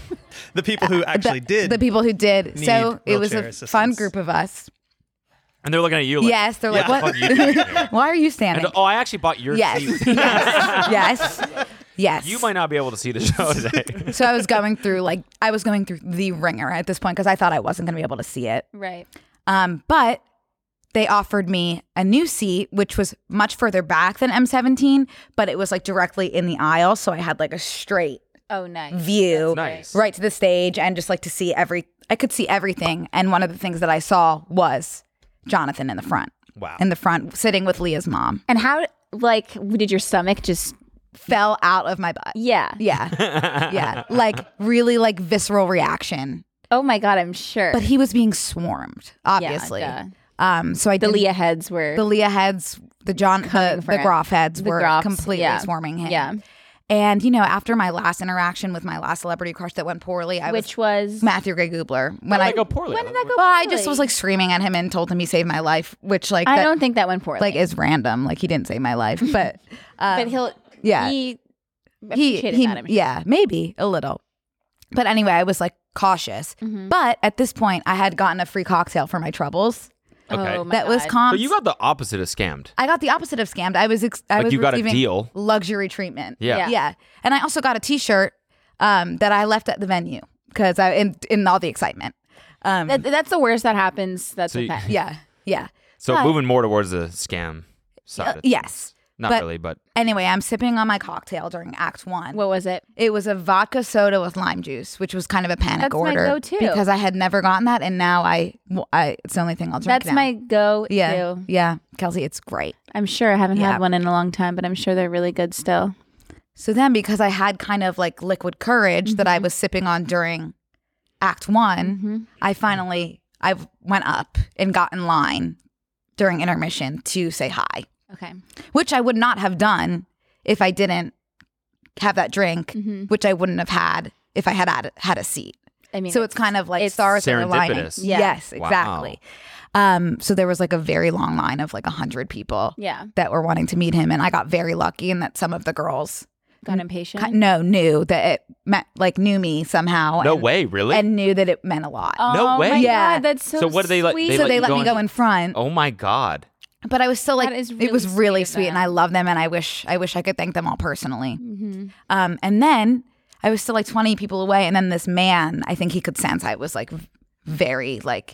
The people who actually the, did. The people who did. So need it was a wheelchair fun assistance. group of us. And they're looking at you like, Yes, they're like, "What the what? fuck are you doing here?" Why are you standing? And, oh, I actually bought your yes, seat. yes, yes, yes. You might not be able to see the show today. So I was going through like I was going through the ringer at this point because I thought I wasn't going to be able to see it. Right. Um, but they offered me a new seat, which was much further back than M seventeen, but it was like directly in the aisle, so I had like a straight Oh, nice. view Nice. right to the stage and just like to see every. I could see everything, and one of the things that I saw was Jonathan in the front. Wow. In the front, sitting with Leah's mom. And how, like, did your stomach just, Fell out of my butt. yeah. Yeah. Yeah. Like really like visceral reaction. Oh my God, I'm sure. But he was being swarmed, obviously. duh. um so I the didn't- Leah heads were. the Leah heads, the John the, Coming the for him. Groff heads The were Groffs, completely yeah. swarming him. Yeah. And you know, after my last interaction with my last celebrity crush that went poorly, I Which was was. Matthew Gray Gubler. When I I go poorly. When did that go well, I just poorly? was like screaming at him and told him he saved my life, which like I that, don't think that went poorly. like is random. Like he didn't save my life, but um, but he'll. yeah. He. he, appreciated he that, I'm sure. yeah, maybe a little. But anyway, I was like cautious. Mm-hmm. But at this point, I had gotten a free cocktail for my troubles. Okay. Oh my that was God. comp. So you got the opposite of scammed. I got the opposite of scammed. I was ex- I Like was you got a receiving deal. luxury treatment. Yeah. Yeah. yeah. And I also got a T-shirt um, that I left at the venue because I in, in all the excitement. Um, That, that's the worst that happens. That's So you- okay. yeah, yeah. So But- moving more towards the scam side. Uh, of things. yes. Not but- really, but Anyway, I'm sipping on my cocktail during Act One. What was it? It was a vodka soda with lime juice, which was kind of a panic That's my order go-to. because I had never gotten that, and now I, well, I it's the only thing I'll drink. That's now. my go-to. yeah, yeah, Kelsey, it's great. I'm sure I haven't Yeah. had one in a long time, but I'm sure they're really good still. So then, because I had kind of like liquid courage that I was sipping on during Act One, I finally I went up and got in line during intermission to say hi, Okay. which I would not have done if I didn't have that drink, which I wouldn't have had if I had had, had a seat. I mean, So it's kind of like it's stars that are aligning. serendipitous. Yeah. Yes, Wow. exactly. Um, so there was like a very long line of like a hundred people yeah. that were wanting to meet him, and I got very lucky in that some of the girls Got impatient. ki- no knew that it meant like knew me somehow. no and, way, really? and knew that it meant a lot. Oh No way. my Yeah. God, that's so. So what do they let- sweet. they so let they you let go me in- go in front, oh my God. but I was still like, That is it was really really sweet of sweet, and them. I love them, and I wish I wish I could thank them all personally. Mm-hmm. Um, and then I was still like twenty people away, and then this man, I think he could sense I was like v- very like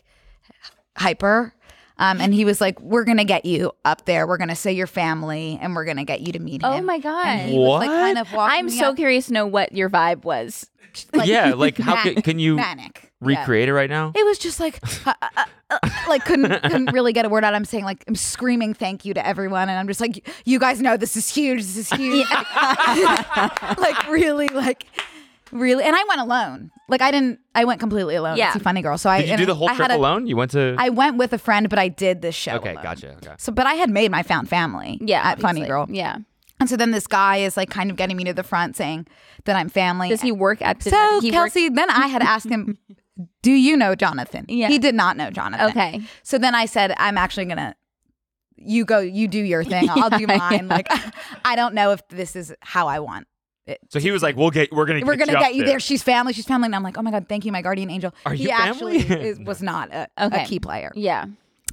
hyper. Um, and he was like, "We're gonna get you up there. We're gonna say your family, and we're gonna get you to meet him." Oh my God. And he was like What? kind of walking I'm me so up, curious to know what your vibe was. like, Yeah, like how man- can, can you manic Yeah. recreate it right now? It was just like, uh, uh, uh, like couldn't couldn't really get a word out. I'm saying like I'm screaming thank you to everyone, and I'm just like, you guys know this is huge. This is huge. like really, like really. And I went alone. Like I didn't. I went completely alone. Yeah. to see Funny Girl. So I Did you and do the whole I trip had a- alone? You went to I went with a friend, but I did this show. Okay, alone. gotcha. Okay. So, but I had made my found family. Yeah. at Funny obviously. Girl. Yeah. And so then this guy is like kind of getting me to the front, saying that I'm family. Does he work at the So he work- Kelsey, then I had asked him do you know Jonathan? Yeah. He did not know Jonathan. Okay. So then I said, I'm actually going to, you go, you do your thing. I'll do Yeah, mine. yeah. Like, I don't know if this is how I want it. So he was like, "We'll get. We're gonna. We're get going to you get up you there. there. She's family. She's family. And I'm like, oh my God, thank you, my guardian angel. Are he you actually family? is, was not a, Okay. a key player. Yeah.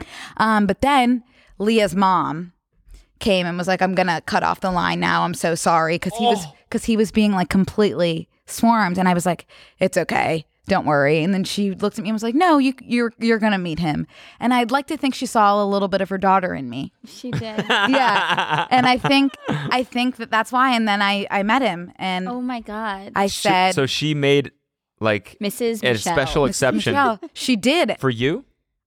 Um, but then Leah's mom came and was like, I'm going to cut off the line now. I'm so sorry. Cause he was, Oh. cause he was being like completely swarmed. And I was like, it's okay. Don't worry. And then she looked at me and was like, no, you, you're, you're going to meet him. And I'd like to think she saw a little bit of her daughter in me. She did. Yeah. And I think, I think that that's why. And then I, I met him and Oh my God. I She- said, so she made like Missus a Michelle. special exception Michelle, she did. for you.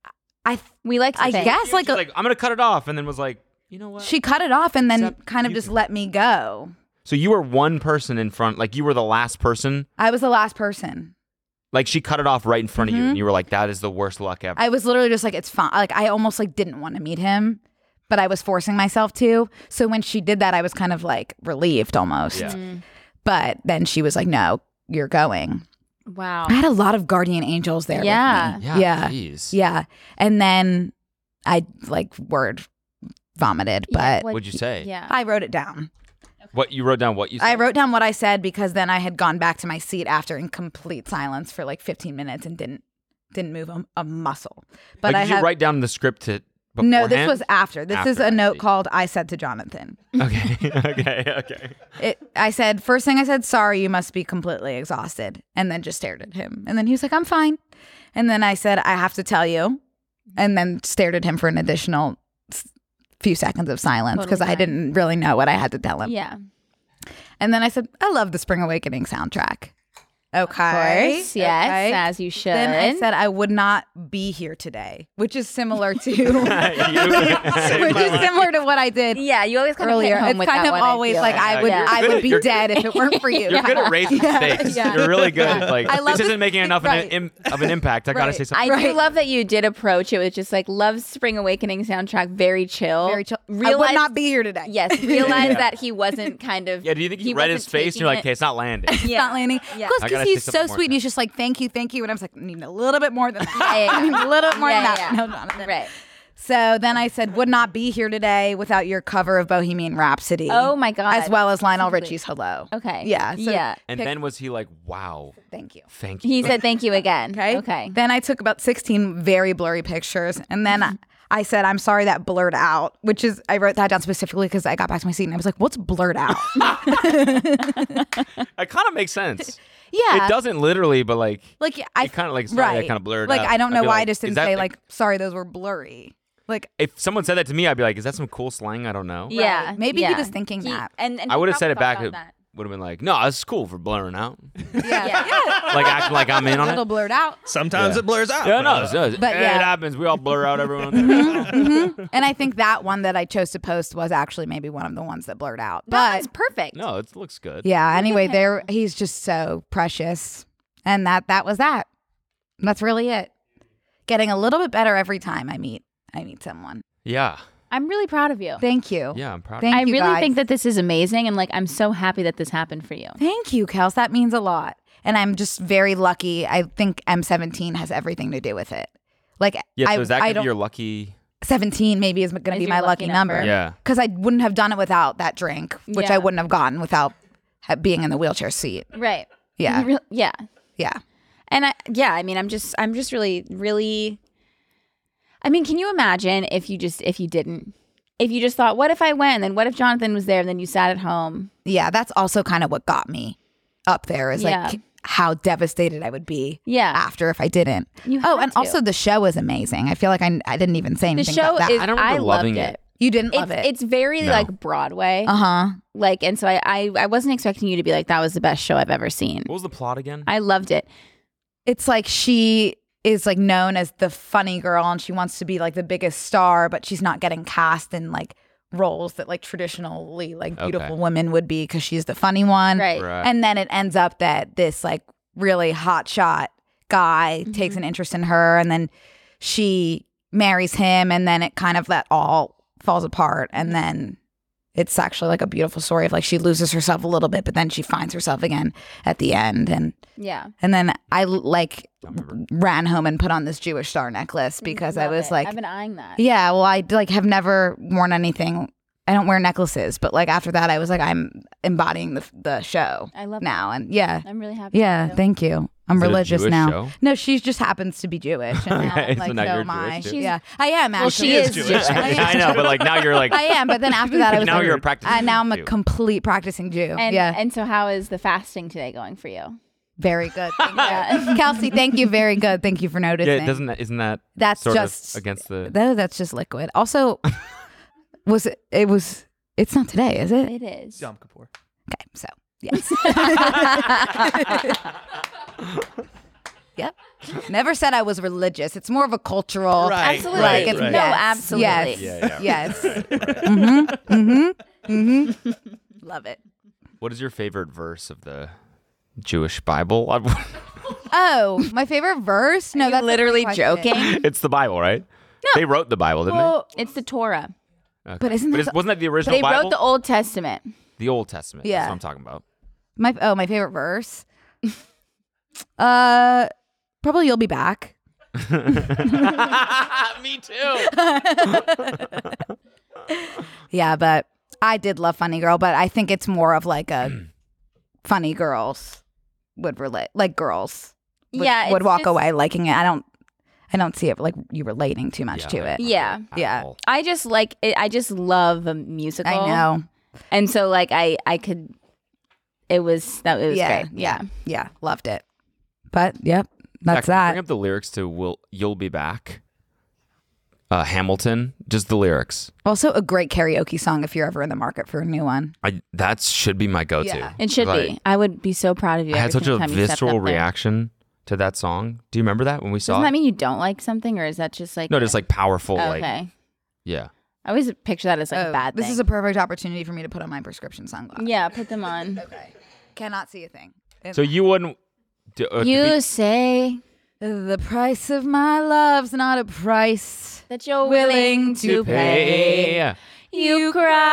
I, We like to I think. guess She's like, a, like, I'm gonna cut it off, and then was like, you know what? she cut it off and then Except kind of you just can- let me go. So you were one person in front, like you were the last person. I was the last person. Like she cut it off right in front of you, and you were like, "That is the worst luck ever." I was literally just like, it's fine. Like, I almost like didn't want to meet him, but I was forcing myself to. So when she did that, I was kind of like relieved almost. Yeah. But then she was like, no, you're going. Wow. I had a lot of guardian angels there. with Yeah. me. yeah, Yeah. jeez. Yeah. And then I like word vomited, Yeah, but what- What'd you say? Yeah. I wrote it down. What you wrote down? What you? Said? I wrote down what I said because then I had gone back to my seat after in complete silence for like fifteen minutes and didn't didn't move a, a muscle. But like, I did you have, write down the script to? no, this beforehand? was after. This is After, a I note see. called "I said to Jonathan." Okay, okay, okay. It, I said, first thing I said, sorry, you must be completely exhausted. And then just stared at him. And then he was like, I'm fine. And then I said, I have to tell you. And then stared at him for an additional s- few seconds of silence because Totally I fine. didn't really know what I had to tell him. Yeah. And then I said, I love the Spring Awakening soundtrack. Okay. Of course. Yes. Okay. As you should. Then I said, I would not be here today, which is similar to, which is similar to what I did yeah. You always kind earlier. of hit home It's with kind that of one, I always feel like I would, Yeah. I You're would good- be you're- dead if it weren't for you. You're good at raising Yeah. stakes. Yeah. You're really good. Yeah. Like I love this isn't this- making enough right. of, an, im- of an impact. I gotta Right. say I something. do Right. love that you did approach it with just like love Spring Awakening soundtrack, very chill. Very chill. I Realize, would not be here today. Yes, realize Yeah. that he wasn't kind of. Yeah. Do you think he, he read his wasn't face and you're like, taking "Okay, it's not landing." It's Yeah. not landing. Yeah. Because I gotta he's say so something more sweet. And to he's just like, thank you, thank you. And I was like, I need a little bit more than that. Yeah, yeah, I need a little bit more Yeah, than yeah, that. yeah. No, Jonathan. Right. So then I said, would not be here today without your cover of Bohemian Rhapsody. Oh my God. As well as Lionel Absolutely. Richie's Hello. Okay. Yeah. So yeah. And pick- then was he like, "Wow, Thank you. thank you." He said thank you again. Okay. Okay. Then I took about sixteen very blurry pictures. And then I, I said, I'm sorry that blurred out, which is, I wrote that down specifically because I got back to my seat and I was like, what's blurred out? It kind of makes sense. Yeah. It doesn't literally, but like, Like, I it kind of like sorry, right. that kind of blurred Like, out. I don't I'd know be why I like, just is didn't that, say, like, sorry, those were blurry. Like, if someone said that to me, I'd be like, "Is that some cool slang? I don't know." Yeah. Right. Maybe he yeah. was thinking He- that. And, and I he would have said probably it back. thought It about would have been like, "No, it's cool for blurring out." yeah. Yeah. Like acting like I'm in A on little it. blurred out. Sometimes Yeah. it blurs out. Yeah, no, it's, it's, But it yeah. happens. We all blur out everyone. Mhm. And I think that one that I chose to post was actually maybe one of the ones that blurred out. That was But perfect. No, it looks good. yeah, anyway, him. there he's just so precious. And that that was that. That's really it. Getting a little bit better every time I meet I meet someone. Yeah, I'm really proud of you. Thank you. yeah. I'm proud. Thank of I you, really guys. think that this is amazing, and like I'm so happy that this happened for you. Thank you, Kels. That means a lot. And I'm just very lucky. I think M seventeen has everything to do with it. Like, you. Yeah. I, So is that I gonna be don't, your lucky? seventeen maybe is going to Is be your my lucky lucky number. number. Yeah. Because I wouldn't have done it without that drink, which Yeah. I wouldn't have gotten without ha- being in the wheelchair seat. Right. Yeah. You real- yeah. Yeah. And I, yeah, I mean, I'm just, I'm just really, really. I mean, can you imagine if you just, if you didn't, if you just thought, what if I went, and then what if Jonathan was there, and then you sat at home? Yeah. That's also kind of what got me up there is Yeah. like how devastated I would be Yeah. after if I didn't. You oh, had and to. also the show is amazing. I feel like I, I didn't even say The anything show about that. is, I don't I, remember loved loving it. it. you didn't It's, love it. it's very No. like Broadway, Uh huh. like, and so I, I, I wasn't expecting you to be like, that was the best show I've ever seen. What was the plot again? I loved it. It's like she is like known as the funny girl and she wants to be like the biggest star, but she's not getting cast in like roles that like traditionally like beautiful Okay. women would be because she's the funny one. Right. Right. And then it ends up that this like really hotshot guy Mm-hmm. takes an interest in her and then she marries him and then it kind of that all falls apart Mm-hmm. and then it's actually like a beautiful story of like she loses herself a little bit but then she finds herself again at the end and Yeah. And then I like ran home and put on this Jewish star necklace because I Love was it. like, I've been eyeing that. yeah, well, I like have never worn anything. I don't wear necklaces, but like after that, I was like, I'm embodying the the show. I love now, and yeah, I'm really happy. yeah. for you. Thank you. I'm Is it a religious Jewish now. show? No, she just happens to be Jewish, and now Okay, I'm so like, now so you're am I. Jewish, too? Yeah, I am. Actually. Well, she is Jewish. Jewish. I, am. I know, but like now you're like, I am, but then after that, I was now like, you're a practicing uh, now I'm a Jew. complete practicing Jew. And, yeah, and so how is the fasting today going for you? very good. Thank you. Kelsey, thank you. Very good. Thank you for noticing. yeah, doesn't that, isn't that That's sort just of against the? No, that's just liquid. Also, was it? It was. It's not today, is it? It is. Yom Kippur. Okay, so yes. Yep. Never said I was religious. It's more of a cultural. Right, Absolutely. right, Like, right. No, yes, absolutely. Yes. Yeah, yeah. Yes. Mm-hmm. Mm-hmm. Mm-hmm. Love it. What is your favorite verse of the Jewish Bible? Oh, my favorite verse? No, you that's a literally trick question. joking. It's the Bible, right? No. They wrote the Bible, didn't Well, it's the Torah. they? Okay. but isn't but that is, the- wasn't that the original They Bible? wrote the Old Testament. The Old Testament. Yeah. That's what I'm talking about. My oh, my favorite verse. uh, probably "You'll Be Back." Me too. Yeah, but I did love Funny Girl, but I think it's more of like a funny girls would relate, like girls would, Yeah, would it's walk just- away liking it. I don't, I don't see it like you relating too much Yeah, to it. Yeah. At Yeah. all. I just like it. I just love a musical. I know. And so like I I could it was that it was Yeah, great. yeah, yeah, loved it. But yep, that's Zach, that. Bring up the lyrics to "Will You'll Be Back." Uh, Hamilton, just the lyrics. Also, a great karaoke song if you're ever in the market for a new one. I that should be my go-to. Yeah. It should Like, be. I would be so proud of you. I had every such a single time you stepped visceral up there. reaction to that song. Do you remember that when we saw Doesn't it? that mean you don't like something, or is that just like no, a- just like powerful. okay? Like yeah. I always picture that as like Oh, a bad this thing. is a perfect opportunity for me to put on my prescription sunglasses. yeah, put them on. Okay. Cannot see a thing. So you wouldn't. Do, uh, to You be- say The price of my love's not a price that you're willing willing to pay. Hey. You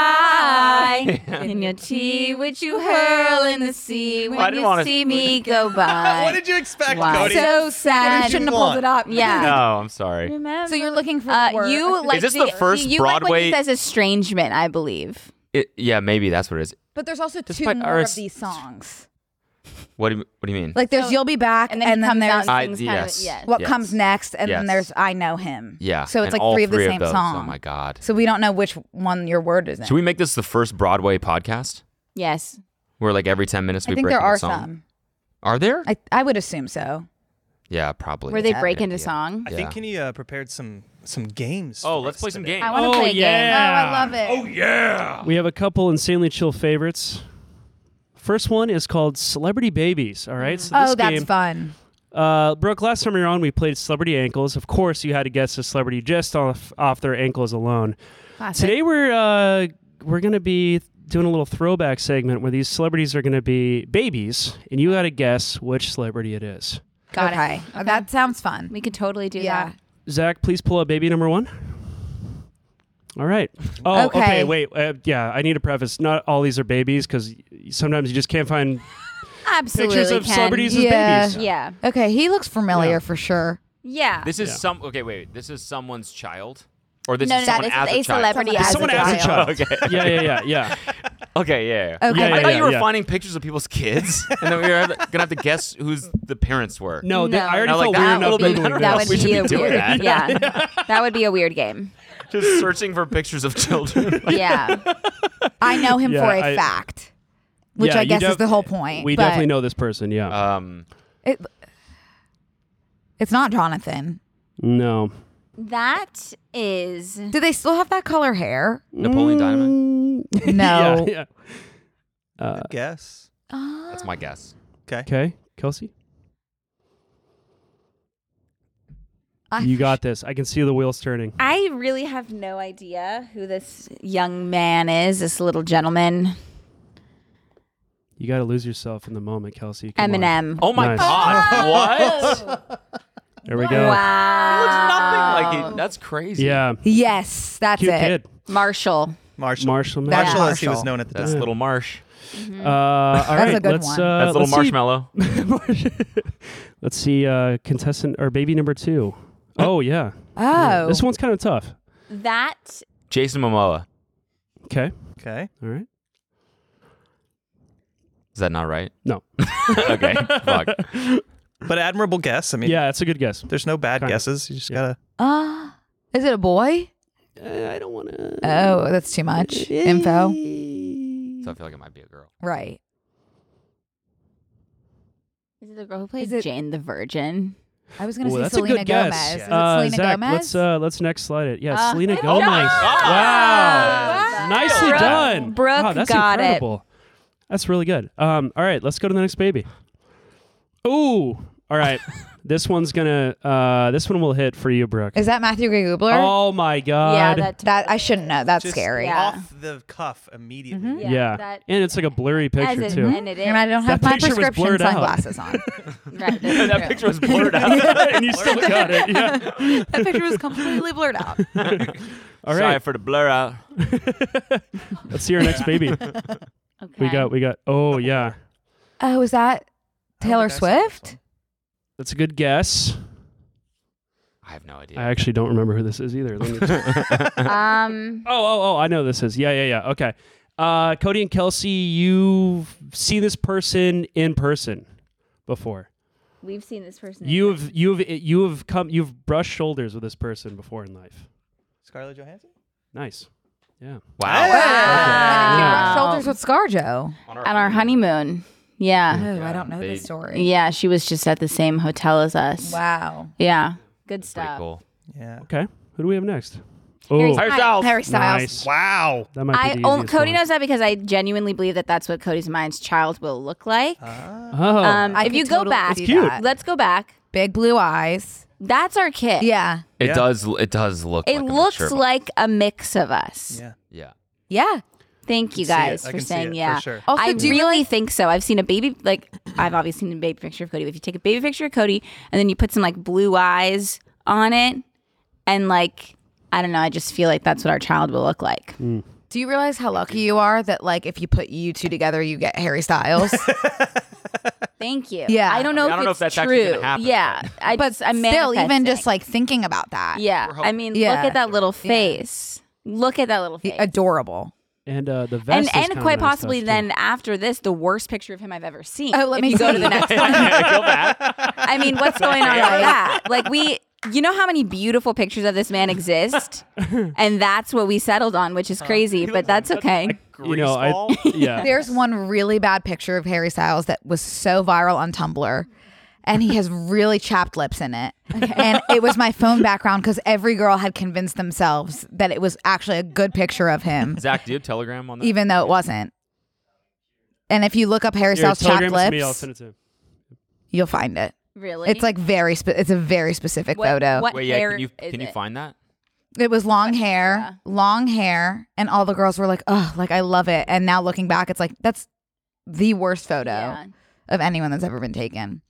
cry in your tea, which you hurl in the sea Well, I when didn't you wanna- see me go by. What did you expect, Wow. Cody? So sad. did You shouldn't you have pulled want? it up. Yeah. No, I'm sorry. Remember. So you're looking for Uh, the word. you like this the first you like when Broadway- he says estrangement, I believe. It, yeah, maybe that's what it is. But there's also two Despite more our of s- these songs. What do you What do you mean? Like there's So- "You'll Be Back" And then, he comes there's out I- and sings kind yes. of yes. what Yes. comes next, and Yes. then there's "I Know Him." yeah. So it's and like all three of the same those. song. Oh my god. So we don't know which one your word is in. Should we make this the first Broadway podcast Yes. where like every ten minutes I we think break there into are a song? some. Are there? I I would assume so. yeah, probably. Where they Yeah. break into Yeah. song. I Yeah. think Kenny uh, prepared some some games. Oh, for let's us play some today. games. I want to Oh, play a game. yeah. Oh, I love it. Oh yeah. We have a couple insanely chill favorites. First one is called Celebrity Babies. All right. So this Oh, that's game, fun. Uh, Brooke, last time we were on, we played Celebrity Ankles. Of course, you had to guess the celebrity just off off their ankles alone. Classic. Today we're uh, we're gonna be doing a little throwback segment where these celebrities are gonna be babies, and you got to guess which celebrity it is. Got okay. it. Uh, That sounds fun. We could totally do Yeah. that. Zach, please pull up baby number one. All right. Oh, okay. Okay. wait. Uh, yeah, I need to preface. Not all these are babies because sometimes you just can't find Absolutely. pictures of Ken. celebrities Yeah. as babies. Yeah. Okay, he looks familiar Yeah. for sure. Yeah. This is Yeah. some. Okay, wait. This is someone's child, or this no, is no, someone this as is a, a child? celebrity Someone as Someone a as a child. child. Okay. Yeah, yeah, yeah, yeah. Okay, yeah. yeah. Okay. Yeah, I yeah, thought yeah, you were yeah. finding pictures of people's kids, and then we were gonna have to guess whose the parents were. No, th- No. I already I like felt that weird a enough little bit. I Googling don't That know this. would We should be be a doing weird. that. Yeah. That would be a weird game. Just searching for pictures of children. Yeah. I know him Yeah, for a I- fact, which Yeah, I you guess is def- the whole point. We but definitely know this person, yeah. um, It, it's not Jonathan. no. That is. Do they still have that color hair? Napoleon Dynamite. Mm, No. yeah, yeah. Uh, Guess. That's my guess. Okay. okay, Kelsey, I- you got this. I can see the wheels turning. I really have no idea who this young man is, this little gentleman. You got to lose yourself in the moment, Kelsey. Come on. Eminem. Oh my Nice. god! What? There we go. Wow. Looks nothing like it. That's crazy. Yeah, Yes, that's cute it. kid. Marshall. Marshall. Marshall. That- Marshall, as he was Marshall. known at the That's time. little Marsh. Mm-hmm. Uh, all That's right, a good let's, one. Uh, That's a little let's see- marshmallow. Let's see, uh, contestant or baby number two. Oh yeah. Oh. This one's kind of tough. That Jason Momoa. Okay. Okay. All right. Is that not right? No. Okay. Fuck. But admirable guess. I mean, Yeah, it's a good guess. there's no bad Kinda. guesses. You just Yeah. gotta. Uh, is it a boy? Uh, I don't want to. Oh, that's too much info. So I feel like it might be a girl. Right. is it the girl who plays Is it- Jane the Virgin? I was going to Ooh, say that's Selena a good Gomez. guess. Is it Uh, Selena Zach, Gomez? let's uh, let's next slide it. Yeah, Uh, Selena good Gomez. job. Wow, Wow. nicely Brooke- done. Brooke wow, that's got it. incredible. That's really good. Um, all right, let's go to the next baby. Ooh, all right. This one's gonna. Uh, this one will hit for you, Brooke. Is that Matthew Gray Gubler? Oh my God. Yeah, that. That I shouldn't know. That's just scary. Yeah. Off the cuff immediately. Mhm. Yeah, Yeah, that- and it's like a blurry As picture it, too. and it is. And I don't have That my picture was prescription blurred out. sunglasses on. Right, that's that true. picture was blurred out. and you still got it. Yeah. That picture was completely blurred out. All Sorry right. for the blur out. Let's see our next baby. Okay. We got. We got. Oh yeah. Oh, is that I don't Taylor think I saw this Swift? That's a good guess. I have no idea. I actually don't remember who this is either. Let me Um. Oh, oh, oh! I know this is. Yeah, yeah, yeah. Okay. Uh, Cody and Kelsey, you've seen this person in person before. We've seen this person. in You've you've you have come you've brushed shoulders with this person before in life. Scarlett Johansson. Nice. Yeah. Wow. Yeah. Wow. Shoulders with ScarJo. at our honeymoon. Yeah. Oh, I don't know They- this story. Yeah, she was just at the same hotel as us. Wow. Yeah. Good Pretty stuff. cool. Yeah. Okay. Who do we have next? Harry Oh, Harry Styles. Harry Styles. nice. Wow. That might be I the oh, easiest Cody one. knows that because I genuinely believe that that's what Cody's mind's child will look like. Ah. Oh. Um, I if could you go totally back, see cute. that. let's go back. Big blue eyes. That's our kid. Yeah. It Yeah. does. It does look. It like a looks mixture of- like a mix of us. Yeah. Yeah. Yeah. Thank you I can see guys it. I for can see saying it, for yeah. sure. Also, I do you really really- think so. I've seen a baby like I've obviously seen a baby picture of Cody. But if you take a baby picture of Cody and then you put some like blue eyes on it, and like I don't know, I just feel like that's what our child will look like. Do you realize how lucky you are that like if you put you two together, you get Harry Styles? Thank you. Yeah. I don't know I mean, I if don't know it's if that's true. actually gonna happen, Yeah, I but just, I'm still, even manifesting. just like thinking about that. yeah. We're hoping. I mean, Yeah. look at that little face. Look at that little face. Adorable. And uh, the vest and is and kinda quite nice possibly touch, too. then after this, the worst picture of him I've ever seen. Oh, let if me you go see. to the next one. Go back. I mean, what's going on with that? Like we, you know how many beautiful pictures of this man exist, and that's what we settled on, which is crazy, but that's okay. You know, I yeah. There's one really bad picture of Harry Styles that was so viral on Tumblr. And he has really chapped lips in it. And it was my phone background because every girl had convinced themselves that it was actually a good picture of him, Zach, do you have Telegram on that? even though it wasn't. And if you look up Harry Here, Styles chapped telegram it to me, I'll lips, send it to him. you'll find it. Really, It's like very, spe- it's a very specific what, photo. What Wait, yeah. hair Can you is can you it? find that? It was long hair, Yeah. long hair, and all the girls were like, "Oh, like I love it." And now looking back, it's like that's the worst photo Yeah. of anyone that's ever been taken.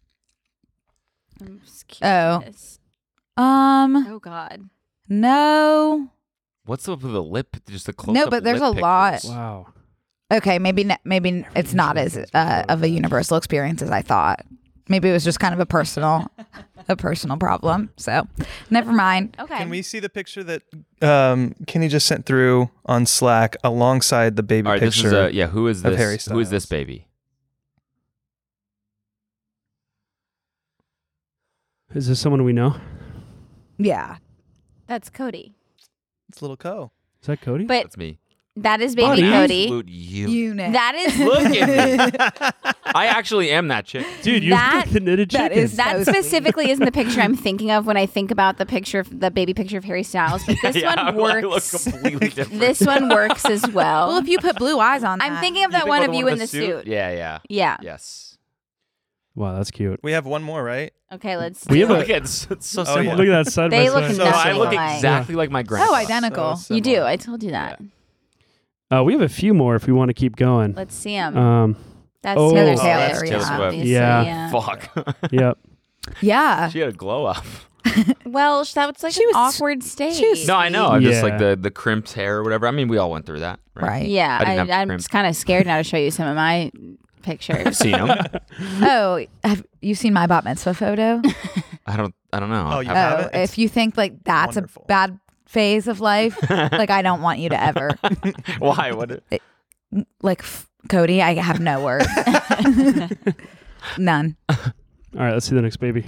I'm just Oh. curious. Um, Oh God. no, What's up with the lip? Just the close. no, but there's a lot. Wow. Okay, maybe ne- maybe it's not as uh, of a universal experience as I thought. Maybe it was just kind of a personal, a personal problem. So, never mind. Okay. Can we see the picture that um, Kenny just sent through on Slack alongside the baby All right, this picture? is a yeah. Who is of this? Harry Who is this Styles. baby? Is this someone we know? Yeah, That's Cody. It's little Co. Is that Cody? But That's me. that is baby Buddy. Cody. Absolute you. unit. That is Look at me. I actually am that chick. Dude, you that- look like the knitted that chicken. is- that so sweet. specifically isn't the picture I'm thinking of when I think about the picture, of, the baby picture of Harry Styles. But this yeah, one I look works. completely different. This one works as well. well, if you put blue eyes on, I'm that. thinking of You that think one about of you with in the suit. Yeah, yeah. Yeah. Yes. Wow, that's cute. We have one more, right? Okay, let's. We do have a- it. Look at it's, it's so Oh, similar. yeah. Look at that side They by look side. So I nothing look alike. exactly like my grandpa. oh, identical. So You do. similar. I told you that. Uh, we have a few more if we want to keep going. Let's see him. Um, That's oh. Taylor Oh, Swift. that's Taylor Swift. obviously, Yeah. yeah. Fuck. yep. Yeah, She had a glow up. Well, sh- that was like She an was- awkward stage. she was No, I know. I'm just like Yeah. the the crimped hair or whatever. I mean, we all went through that, right? Right. Yeah, I didn't I, have I'm crimp. just kind of scared now to show you some of my pictures. I've seen them. Oh, have you seen my bat mitzvah photo? I don't. I don't know. Oh, you Have- have Oh, it? It's if you think like that's wonderful. a bad phase of life, like I don't want you to ever. Why? What? Like f- Cody, I have no words. None. All right, let's see the next baby.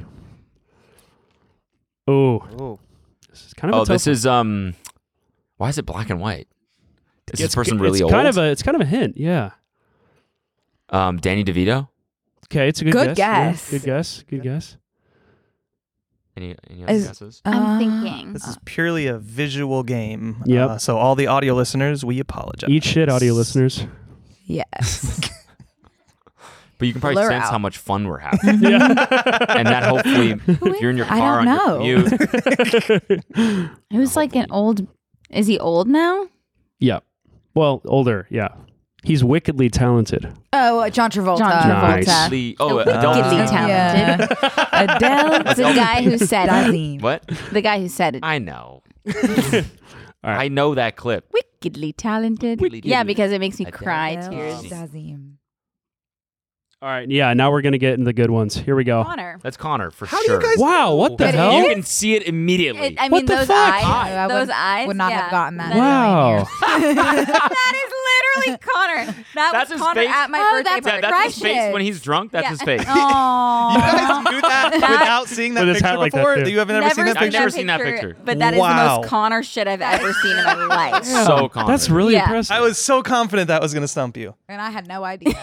Oh, Oh. this is kind of. Oh, a tough this is um. Why is it black and white? Is this It's- person it's really old? Kind of a. It's kind of a hint. Yeah. um, Danny DeVito. Okay, it's a good, Good guess. guess. Yeah, good guess. Good guess. Any any other Is- guesses? I'm Uh, thinking. This is purely a visual game. Yep. Uh, so all the audio listeners, we apologize. Eat shit, audio listeners. Yes. But you can probably blur sense out. how much fun we're having, Yeah. and that hopefully, if you're in your I car on don't your know. commute, Who's like an old? Is he old now? Yeah. Well, older. Yeah. He's wickedly talented. Oh, uh, John Travolta. John Nice. Travolta. Lee- oh, The Adele wickedly Dazeem. talented. Yeah. Adele The guy who said it. Dazeem. What? The guy who said it. I know. All right. I know that clip. Wickedly talented. Wickedly Yeah, because it makes me Adele cry Adele tears. Dazeem. All right. Yeah. Now we're gonna get into the good ones. Here we go. Connor. That's Connor for How do you sure. guys Wow. What the It hell? You can see it immediately. It, I What mean, the those fuck? eyes. I those would- eyes. would not yeah. have gotten that. Wow. That is literally Connor. That That's was his Connor face? at my Oh, birthday that's Yeah, party. that's his face Precious. when he's drunk. That's Yeah. his face. Oh. You guys do that without seeing that With his picture hat like that, before? too. You have never, seen this I've picture? never seen that picture. But that is the Wow. most Connor shit I've ever seen in my life. So Connor. That's really Yeah. impressive. I was so confident that was going to stump you. And I had no idea.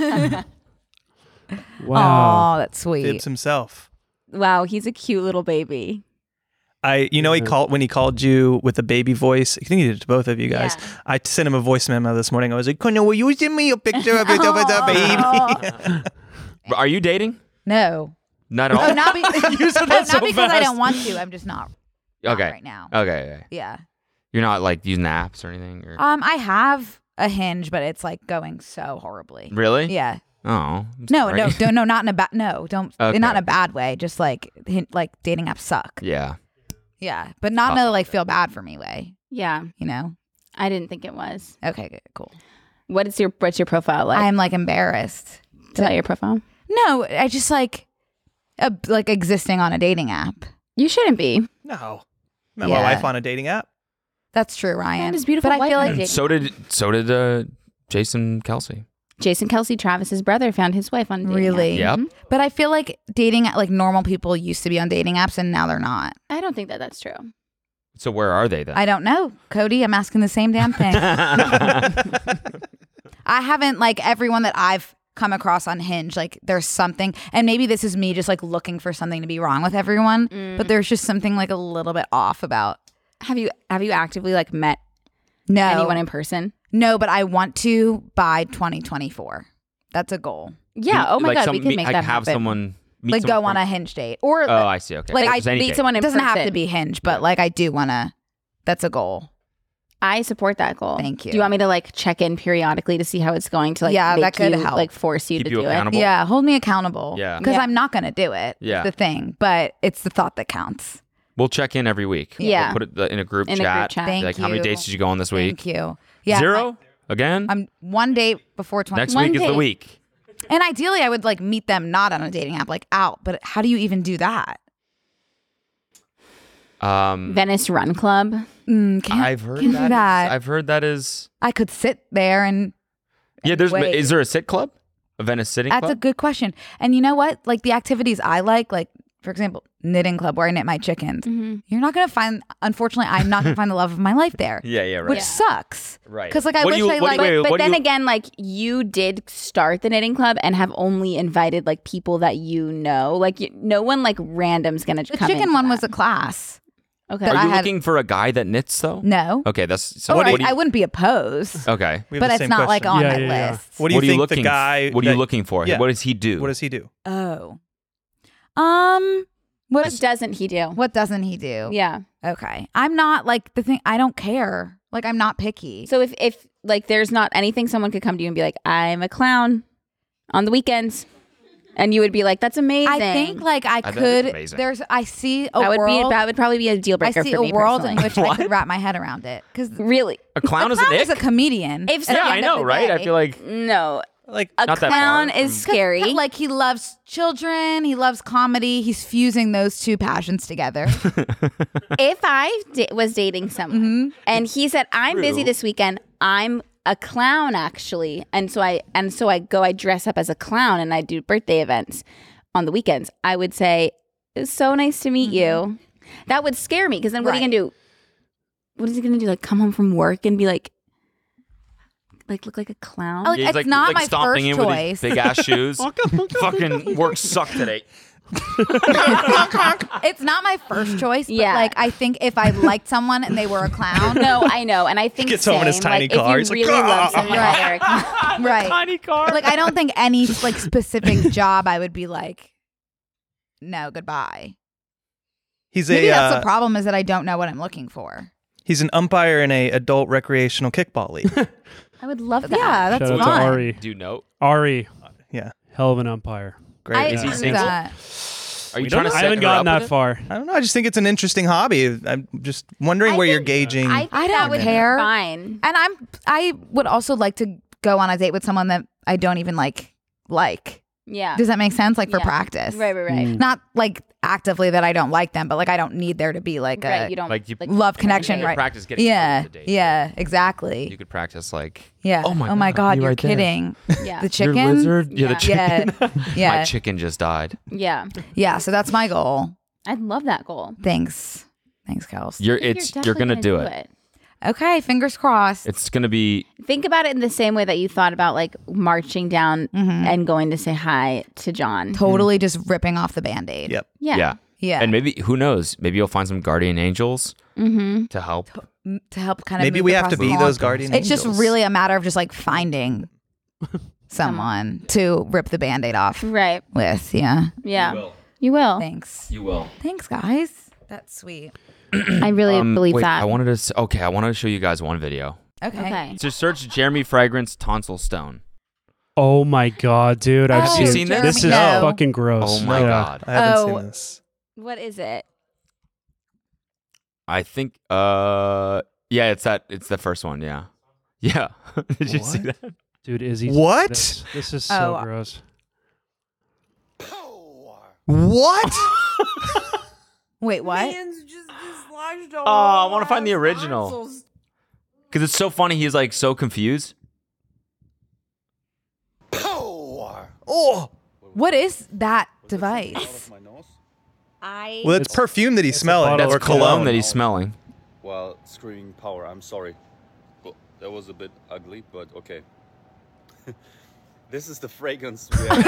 wow. Oh, that's sweet. Bibbs himself. Wow, he's a cute little baby. I, you know, he called when he called you with a baby voice. I think he did it to both of you guys. Yeah. I sent him a voice memo this morning. I was like, "Connor, will you send me a picture of yourself as a baby?" Are you dating? No. Not at all. Oh, not, be- You said no, that so not because I fast. don't want to. I'm just not, not okay. right now. Okay. okay. Yeah. You're not like using the apps or anything. Or... Um, I have a Hinge, but it's like going so horribly. really? Yeah. Oh. I'm No, sorry. no, don't, no, not in a bad. No, don't. Okay. Not in a bad way. Just like, hin- like dating apps suck. Yeah. Yeah, but not in a like feel bad for me way. Yeah, You know. I didn't think it was. Okay, good, cool. What is your what's your profile like? I'm like embarrassed. is that your profile? No, I just like, uh, like existing on a dating app. You shouldn't be. No, met Yeah. my wife on a dating app. That's true, Ryan. Found his beautiful but I wife feel on a like dating So did so did uh, Jason Kelsey. Jason Kelsey, Travis's brother, found his wife on a dating Really? app. Yep. But I feel like dating, like normal people used to be on dating apps and now they're not. I don't think that that's true. So where are they then? I don't know. Cody, I'm asking the same damn thing. I haven't, like, everyone that I've come across on Hinge, like, there's something, and maybe this is me just, like, looking for something to be wrong with everyone, but there's just something, like, a little bit off about. Have you have you actively like met No. anyone in person? No, but I want to by twenty twenty-four. That's a goal. Yeah. Oh my Like god, some- we can meet- make like that have happen. someone meet Like, someone go on from- a Hinge date. Or, Oh, I see. Okay. like, So I just any meet date. someone it in doesn't have person. to be Hinge, but, like, I do want to. That's a goal. I support that goal. Thank you. Do you want me to like check in periodically to see how it's going to like Yeah, make that could you, help. like force you Keep to you do accountable. Yeah, hold me accountable. Yeah. Because Yeah. I'm not going to do it. Yeah. It's the thing. But it's the thought that counts. We'll check in every week. Yeah. We'll put it uh, in a group In a group chat. chat. Be Thank like, how many you. dates did you go on this week? Thank you. Yeah. Zero? Again? I'm one date before twenty. Next One week is the date. week. And ideally, I would like meet them not on a dating app, like out. But how do you even do that? Um, Venice Run Club. Mm, can't, I've heard can't do that. is- that. I've heard that is. I could sit there and. Yeah, there's. wait. Is there a sit club? A Venice sitting That's club? a good question. And you know what? Like the activities I like, like for example, knitting club where I knit my chickens. Mm-hmm. You're not gonna find. Unfortunately, I'm not gonna find the love of my life there. yeah, yeah, right. Which sucks. Right. Because like I What do wish you- I what like. do you- Wait, But what do then you- again, like you did start the knitting club and have only invited like people that you know. Like you, no one like random's gonna the come. chicken into one that. was a class. okay. that Are I you had- looking for a guy that knits though? No. Okay, that's so. Or what I, do you, I wouldn't be opposed. okay. We have But the it's same not like question. on Yeah, my yeah, yeah. list. What do you what are you think looking? the guy? what are you that- looking for? Yeah. What does he do? What does he do? Oh. Um. What What doesn't he do? What doesn't he do? Yeah. Okay. I'm not like the thing. I don't care. Like I'm not picky. So if if like there's not anything someone could come to you and be like, I'm a clown on the weekends. And you would be like, "That's amazing." I think like I that is could. amazing. There's I see a that would world. be that would probably be a deal I breaker see for a me world personally. in which I could wrap my head around it because Really, A clown is clown an is ick. a comedian. If at yeah, the I end know, of the right? I day. feel like no, Like a Not that clown far is from- scary. Like he loves children, he loves comedy. He's fusing those two passions together. If I da- was dating someone Mm-hmm. and he said, "I'm busy True. this weekend. I'm a clown actually," and so I and so I go, I dress up as a clown and I do birthday events on the weekends. I would say, "It's so nice to meet you." That would scare me because then what are you Right. gonna do? What is he gonna do? Like come home from work and be like, like look like a clown? Like, he's it's like, not like my stomping first in with choice. these big ass shoes. Fucking work sucked today. It's not my first choice. But Yeah. like I think if I liked someone and they were a clown, No, I know, and I think Gets home in his same. tiny like, car. If He's you like, really love "Ah." someone, Right. they're a clown. right? Tiny car. Like I don't think any like specific job I would be like, no, goodbye. he's Maybe a that's uh, the problem is that I don't know what I'm looking for. he's an umpire in a adult recreational kickball league. I would love that. Yeah, that's Shout out to fun. Ari. Do you know? Ari, Yeah, hell of an umpire. great. I Is he do single? that. Are you We trying don't to know. I set haven't her gotten up that with it? far. I don't know. I just think it's an interesting hobby. I'm just wondering I where you're think- gauging. I, think I that don't would be care. Fine. And I'm I would also like to go on a date with someone that I don't even like like. Yeah. Does that make sense? Like for Yeah. practice. Right, right, right. Mm. Not like actively that I don't like them, but like I don't need there to be like Right, a you don't Like you- love connection, You could right? practice getting Yeah. started with the date. Yeah, exactly. You could practice like, Yeah. oh my oh my God, god, you you're right there. kidding. Yeah. The chicken? Your lizard? Yeah, the Yeah. chicken. Yeah. Yeah. My chicken just died. Yeah. Yeah, so that's my goal. I'd love that goal. Thanks. Thanks, Kels. You're I think it's you're you're gonna definitely do it. Okay, fingers crossed. It's gonna be Think about it in the same way that you thought about like marching down and going to say hi to John. Totally just ripping off the band-aid. Yep. Yeah. yeah. Yeah. And maybe who knows? Maybe you'll find some guardian angels Mm-hmm. to help. M- to help kind of Maybe move we the have to process be along. those guardian It's just angels. really a matter of just like finding someone to rip the band-aid off Right. with. Yeah. Yeah. You will. Thanks. You will. Thanks, guys. That's sweet. I really Um, believe wait, that. I wanted to. s- Okay, I wanted to show you guys one video. Okay. okay. Just search Jeremy Fragrance tonsil stone. Oh my god, dude! I've Oh, you seen, seen this? This is No. fucking gross. Oh my Yeah. god. I haven't Oh. seen this. What is it? I think. Uh, yeah, it's that. It's the first one. Yeah. Yeah. Did you see What? that? Dude, Izzy. What? This, this is so Oh. gross. What? Wait, what? Oh, I want to find the original. Because it's so funny. He's like so confused. oh. What is that device? I Well, it's, It's- perfume that he's it's a smelling. bottle That's or cologne, cologne that he's smelling. While screaming power. I'm sorry. Well, that was a bit ugly, but okay. This is the fragrance we have.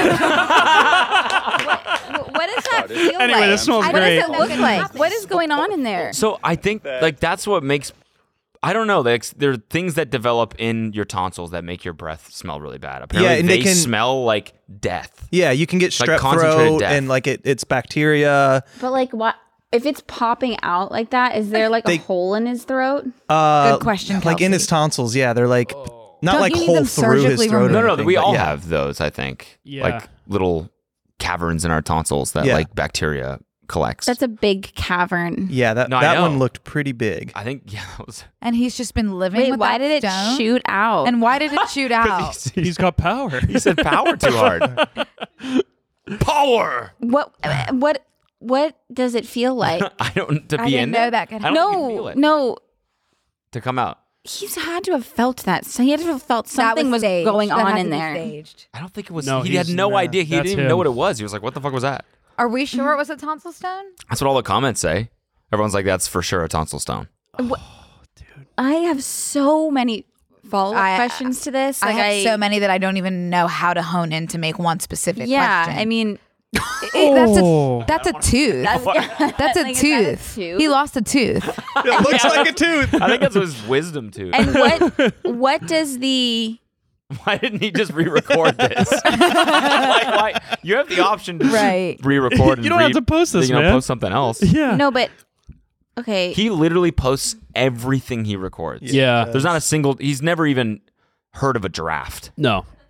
Wh- what does that Started. feel Anyway, like? this smells what great. does it look like? What is going on in there? So I think like that's what makes. I don't know. Like, there are things that develop in your tonsils that make your breath smell really bad. Apparently, and they, they can- smell like death. Yeah, you can get Like strep concentrated throat death. and like it, it's bacteria. But like, what if it's popping out like that? Is there like They- a hole in his throat? Uh, Good question, Like in his Kelsey. tonsils, yeah, they're like not Don't like you need hole them through his surgically throat. or No, no, anything, we but all yeah. have those. I think, Yeah. like little caverns in our tonsils that Yeah. like bacteria collects. That's a big cavern. Yeah, that No, I that know. one looked pretty big. I think yeah, that was. And he's just been living Wait, with why that did it stone? shoot out? And why did it shoot out? He's got power. He said power too hard. Power. what? What? What does it feel like? I don't to I be didn't in know there. that could I don't think you no, feel it no. to come out. He's had to have felt that. So he had to have felt something that was, was staged. going That on had in to be there. staged. I don't think it was. No, he had he's- no nah, idea. He that's didn't even know him. what it was. He was like, "What the fuck was that?" Are we sure it was a tonsil stone? That's what all the comments say. Everyone's like, "That's for sure a tonsil stone." I have so many follow-up I- questions to this. I Like, have so many that I don't even know how to hone in to make one specific Yeah, question. I mean, It- that's Oh. a that's a tooth. that's, That's a like, is that a tooth. tooth? He lost a tooth. It looks like a tooth. I think that's his wisdom tooth. And what what does the Why didn't he just re-record this? like, why? You have the option to Right. re-record. And You don't re- have to post this, you know, man. post something else. Yeah. no? But okay, He literally posts everything he records. Yeah. There's not a single. He's never even heard of a draft. No.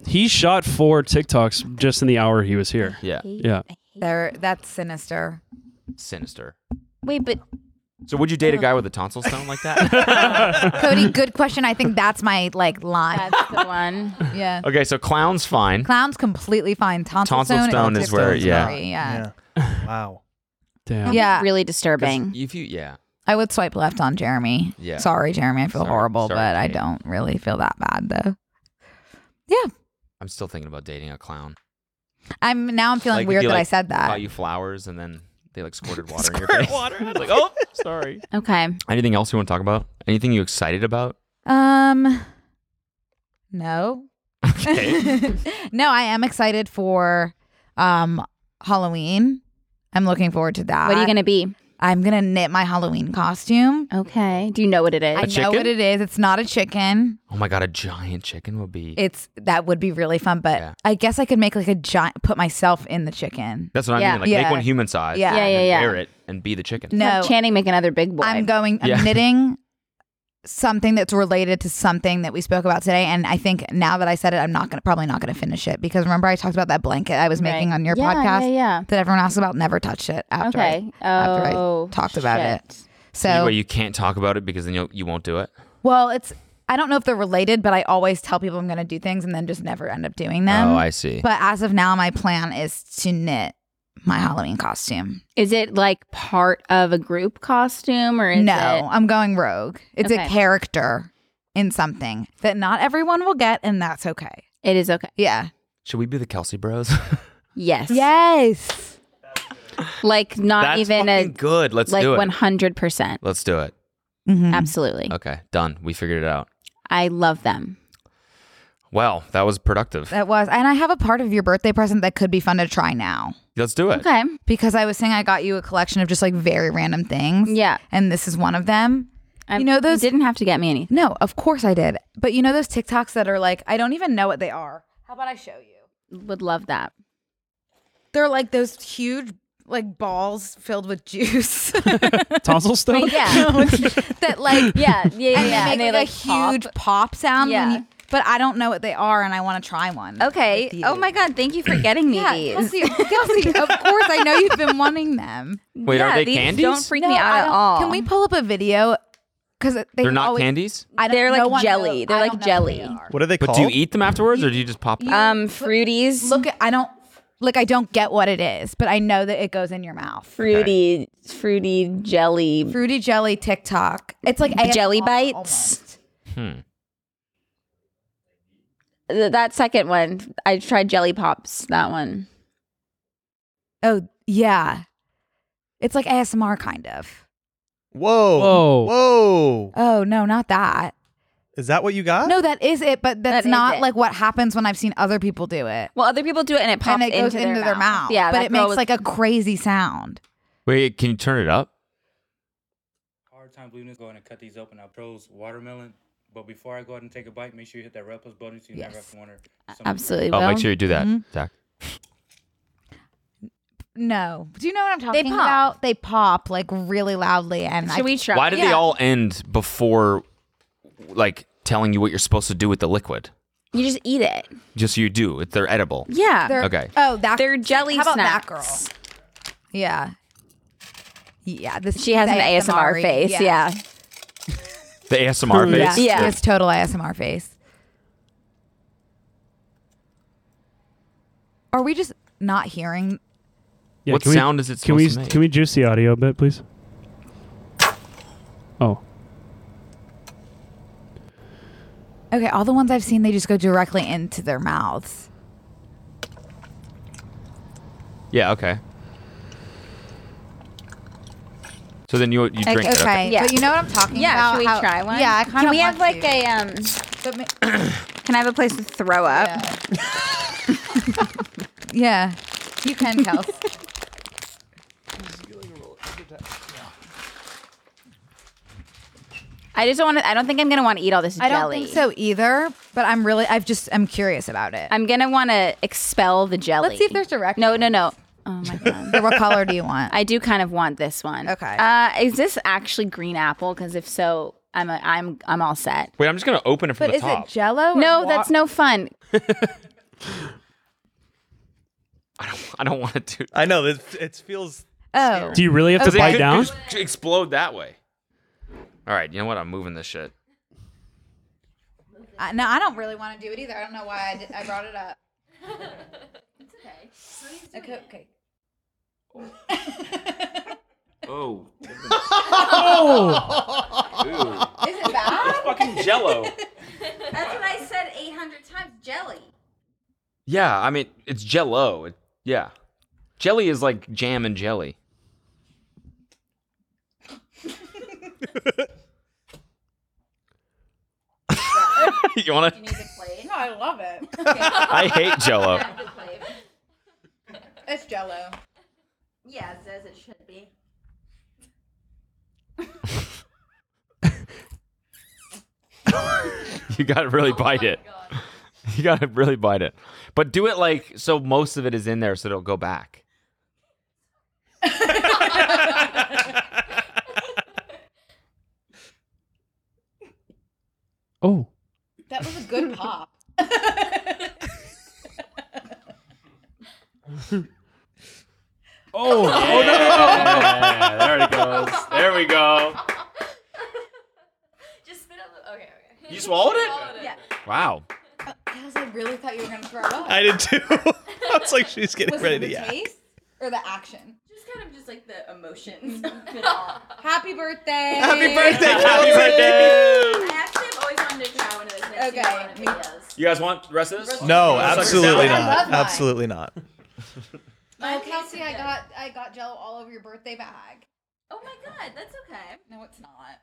He shot four TikToks just in the hour he was here. Yeah. Yeah. There, that's sinister. Sinister. Wait, but So would you date a guy with a tonsil stone like that? Cody, good question. I think that's my like line. that's the one. Yeah. Okay, so clown's fine. Clown's completely fine. Tonsil, Tonsil stone, stone is where- different yeah. story, yeah. Yeah. Wow. Damn. Yeah. Really disturbing. If you, yeah. I would swipe left on Jeremy. Yeah. Sorry, Jeremy. I feel Sorry- horrible, sorry, but I Kate. don't really feel that bad though. Yeah. I'm still thinking about dating a clown. I'm now I'm feeling Like, weird he, that I like, said that. Buy you flowers and then they like squirted water in your face. water. I was like, oh, sorry. Okay. Anything else you want to talk about? Anything you excited about? Um No. Okay. No, I am excited for um Halloween. I'm looking forward to that. What are you gonna be? I'm gonna knit my Halloween costume. Okay. Do you know what it is? I know chicken? what it is. It's not a chicken. Oh my god, a giant chicken would be. It's that would be really fun, but Yeah. I guess I could make like a giant put myself in the chicken. That's what I Yeah. mean. Like Yeah. make one human size. Yeah. and Yeah, yeah, then yeah. Wear it and be the chicken. No, Have Channing make another big boy. I'm going I'm Yeah. knitting something that's related to something that we spoke about today, and I think now that I said it, I'm not gonna probably not gonna finish it because remember I talked about that blanket I was making Right. on your Yeah, podcast Yeah, yeah. that everyone asks about. Never touched it after Okay. I, after I Oh, talked about shit. it. So Where you can't talk about it because then you you won't do it. well, it's I don't know if they're related, but I always tell people I'm gonna do things and then just never end up doing them. Oh, I see. But as of now, my plan is to knit my Halloween costume. Is it like part of a group costume or is no, it? I'm going rogue. It's Okay. a character in something that not everyone will get, and that's okay. It is okay. Yeah. Should we be the Kelsey Bros? Yes. Yes. Like not That's even a fucking good. Let's like do it. one hundred percent. Let's do it. Mhm. Absolutely. Okay, done. We figured it out. I love them. Well, that was productive. That was, and I have a part of your birthday present that could be fun to try now Let's do it. Okay. because I was saying I got you a collection of just like very random things. Yeah. And this is one of them. I, You know those- didn't have to get me anything. No, of course I did. But you know those TikToks that are like, I don't even know what they are. How about I show you? Would love that. They're like those huge like balls filled with juice. Tonsil stone? Yeah. that like Yeah. Yeah. Yeah. and yeah. they make like, a pop. huge pop sound. Yeah. When you, but I don't know what they are, and I want to try one. Okay. with you. Oh my God. Thank you for getting me Yeah, these. Kelsey, Kelsey, of course I know you've been wanting them. Wait, Yeah, are they these candies? Don't freak No, me I out at don't- all. Can we pull up a video? Because they They're not always, candies? I don't, They're no like one jelly. knows- They're I like don't know jelly. what they are. What are they But called? do you eat them afterwards or do you just pop them? Um, fruities. Look, at, I don't like. I don't get what it is, but I know that it goes in your mouth. fruity, fruity jelly. Fruity jelly TikTok. It's like Jelly A S M R bites? almost. Hmm. Th- That second one, I tried jelly pops. That one. Oh yeah, it's like A S M R kind of. Whoa. Whoa. Whoa. Oh no, not that. Is that what you got? No, that is it, but that's That is not it. like what happens when I've seen other people do it. Well, other people do it and it pops and it goes into, into, their, mouth. Yeah, but that it girl makes was- like a crazy sound. Wait, can you turn it up? Hard time believing is going to cut these open. I chose watermelon, but before I go ahead and take a bite, make sure you hit that red plus button so you never have to wonder. something. Absolutely. Oh, will. make sure you do that, Mhm. Zach. No, do you know what I'm talking pop. about? They pop like really loudly, and Should I, we try? Why did they Yeah. all end before, like, telling you what you're supposed to do with the liquid? You just eat it. Just so you do. If they're edible. Yeah. They're- Okay. Oh, that They're jelly How about snacks. that girl? Yeah, yeah. This She has an A S M R face. Yeah. The A S M R yeah, face? Yeah. It's total A S M R face. Are we just not hearing? Yeah, What can we- sound is it Can we supposed to make? can we juice the audio a bit, please? Oh, Okay, all the ones I've seen, they just go directly into their mouths. Yeah, okay. So then you you drink Okay, it. Okay. but you know what I'm talking Yeah. about? Should we How- try one? Yeah, I kind Can of. we have want like to. a um? But ma- Can I have a place to throw up? yeah, you can, Kels. I just don't want to. I don't think I'm gonna want to eat all this I jelly. don't think so either. But I'm really, I've just, I'm curious about it. I'm gonna want to expel the jelly. Let's see if there's directions. No, no, no. Oh my god. So what color do you want? I do kind of want this one. Okay. Uh, is this actually green apple? Because if so, I'm a, I'm I'm all set. Wait, I'm just gonna open it from But the is top. it Jello? or No, wa- that's no fun. I don't. I don't want to do. I know it. It feels. Oh. Do you really have to Because it bite could down? just explode that way. All right. You know what? I'm moving this shit. I, no, I don't really want to do it either. I don't know why I, did, I brought it up. It's okay. Okay. okay. Oh. Oh. Is it bad? Fucking Jello. That's what I said eight hundred times. Jelly. Yeah. I mean, it's Jello. It, yeah. Jelly is like jam and jelly. You want to? You need to play. No, I love it. I hate Jello. It's Jello. Yes, as it should be. You gotta really bite it. You gotta really bite it. But do it like so most of it is in there so it'll go back. Oh. That was a good pop. Oh. Yeah, there it goes. There we go. Just spit out the. Okay, okay. You swallowed it? Yeah. Wow. Because I really thought you were going to throw up. I did too. I was like, she's getting Was ready it to the yak. taste or the action? Just kind of just like the emotions. Happy birthday. Happy birthday, Happy Kelsey. birthday. I actually have always wanted to try one of those next Okay. okay. videos. You guys want the rest of this? No, Suck absolutely yourself. I love not. mine. Absolutely not. Oh, Kelsey, I got I got Jello all over your birthday bag. Oh my god, that's okay. No, it's not.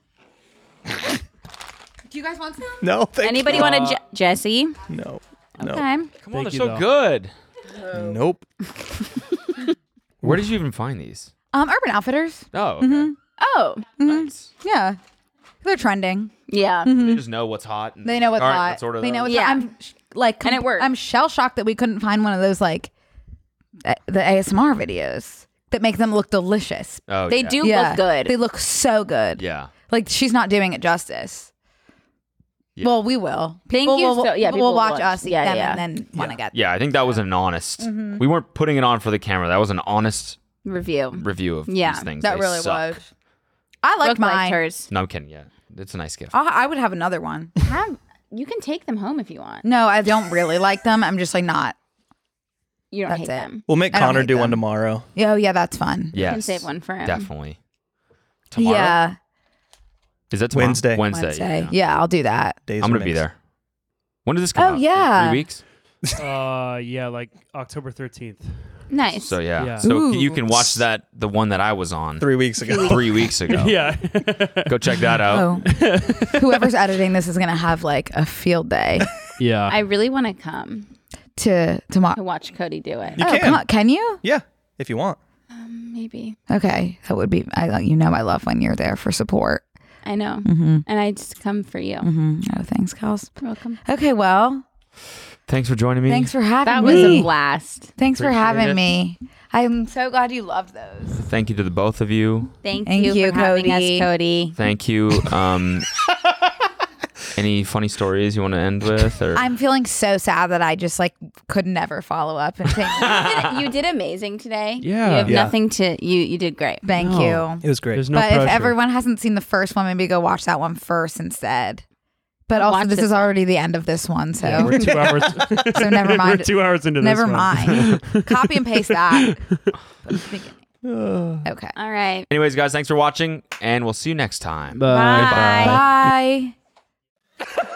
Do you guys want some? No, thank Anybody you. want a Je- Jesse? No. No. Okay. Come on, Thank they're you, so though. good. Nope. Where did you even find these? Um, Urban Outfitters. Oh, okay. Mm-hmm. Oh. Nice. Yeah, they're trending. Yeah. They just know what's hot. And They know what's all right, hot. let's order they know those. what's Yeah. hot. I'm sh- like, And it worked. I'm shell shocked that we couldn't find one of those like uh, the A S M R videos that make them look delicious. Oh, They yeah. do Yeah, look good. They look so good. Yeah. Like she's not doing it justice. Yeah. Well, we will. Thank People you will, so- yeah, will people will watch watch. us eat Yeah, them yeah. and then want to get them. Yeah, I think that was an honest. Mm-hmm. We weren't putting it on for the camera. That was an honest Review. review of Yeah, these things. That They really suck. was. I like Look mine. like hers. No, I'm kidding. Yeah, it's a nice gift. I, I would have another one. Have, you can take them home if you want. No, I don't really like them. I'm just like not. You don't That's hate it. them. We'll make I don't Connor hate do one them. tomorrow. Yeah, oh, yeah, that's fun. Yes, can save one for him. Definitely. Tomorrow? Yeah, Is that tomorrow? Wednesday. Wednesday. Wednesday. Yeah. Yeah, I'll do that. Days I'm are gonna be mixed. there. When does this come Oh, out? In yeah. Three weeks. Uh, yeah, like October thirteenth. Nice. So yeah. Yeah. So Ooh. you can watch that, the one that I was on Three weeks ago. three weeks ago. Yeah. Go check that out. Oh, whoever's editing this is gonna have like a field day Yeah. I really want to come to tomorrow. to watch Cody do it. You oh, can. come on, can you? Yeah, if you want. Maybe. Okay, that would be. I you know I love when you're there for support. I know. Mm-hmm. And I just come for you. Mm-hmm. Oh, thanks, Kels. You're welcome. Okay, well, Thanks for joining me. thanks for having That me. was a blast. Thanks for Appreciate having it. me. I'm so glad you loved those. Thank you to the both of you. Thank, Thank you, you, for having Cody. us, Cody. Thank you. Um, any funny stories you want to end with? Or I'm feeling so sad that I just like could never follow up and think, You did, you did amazing today. Yeah. You have Yeah. nothing to you you did great. thank No. you. It was great. There's no but pressure. if everyone hasn't seen the first one, maybe go watch that one first instead. But also, Watch this this is one. already the end of this one, so Yeah, we're two hours. so never mind. We're two hours into Never this one. mind. Copy and paste that. Put at the beginning. Okay. All right. Anyways, guys, thanks for watching, and we'll see you next time. Bye. Bye. Bye.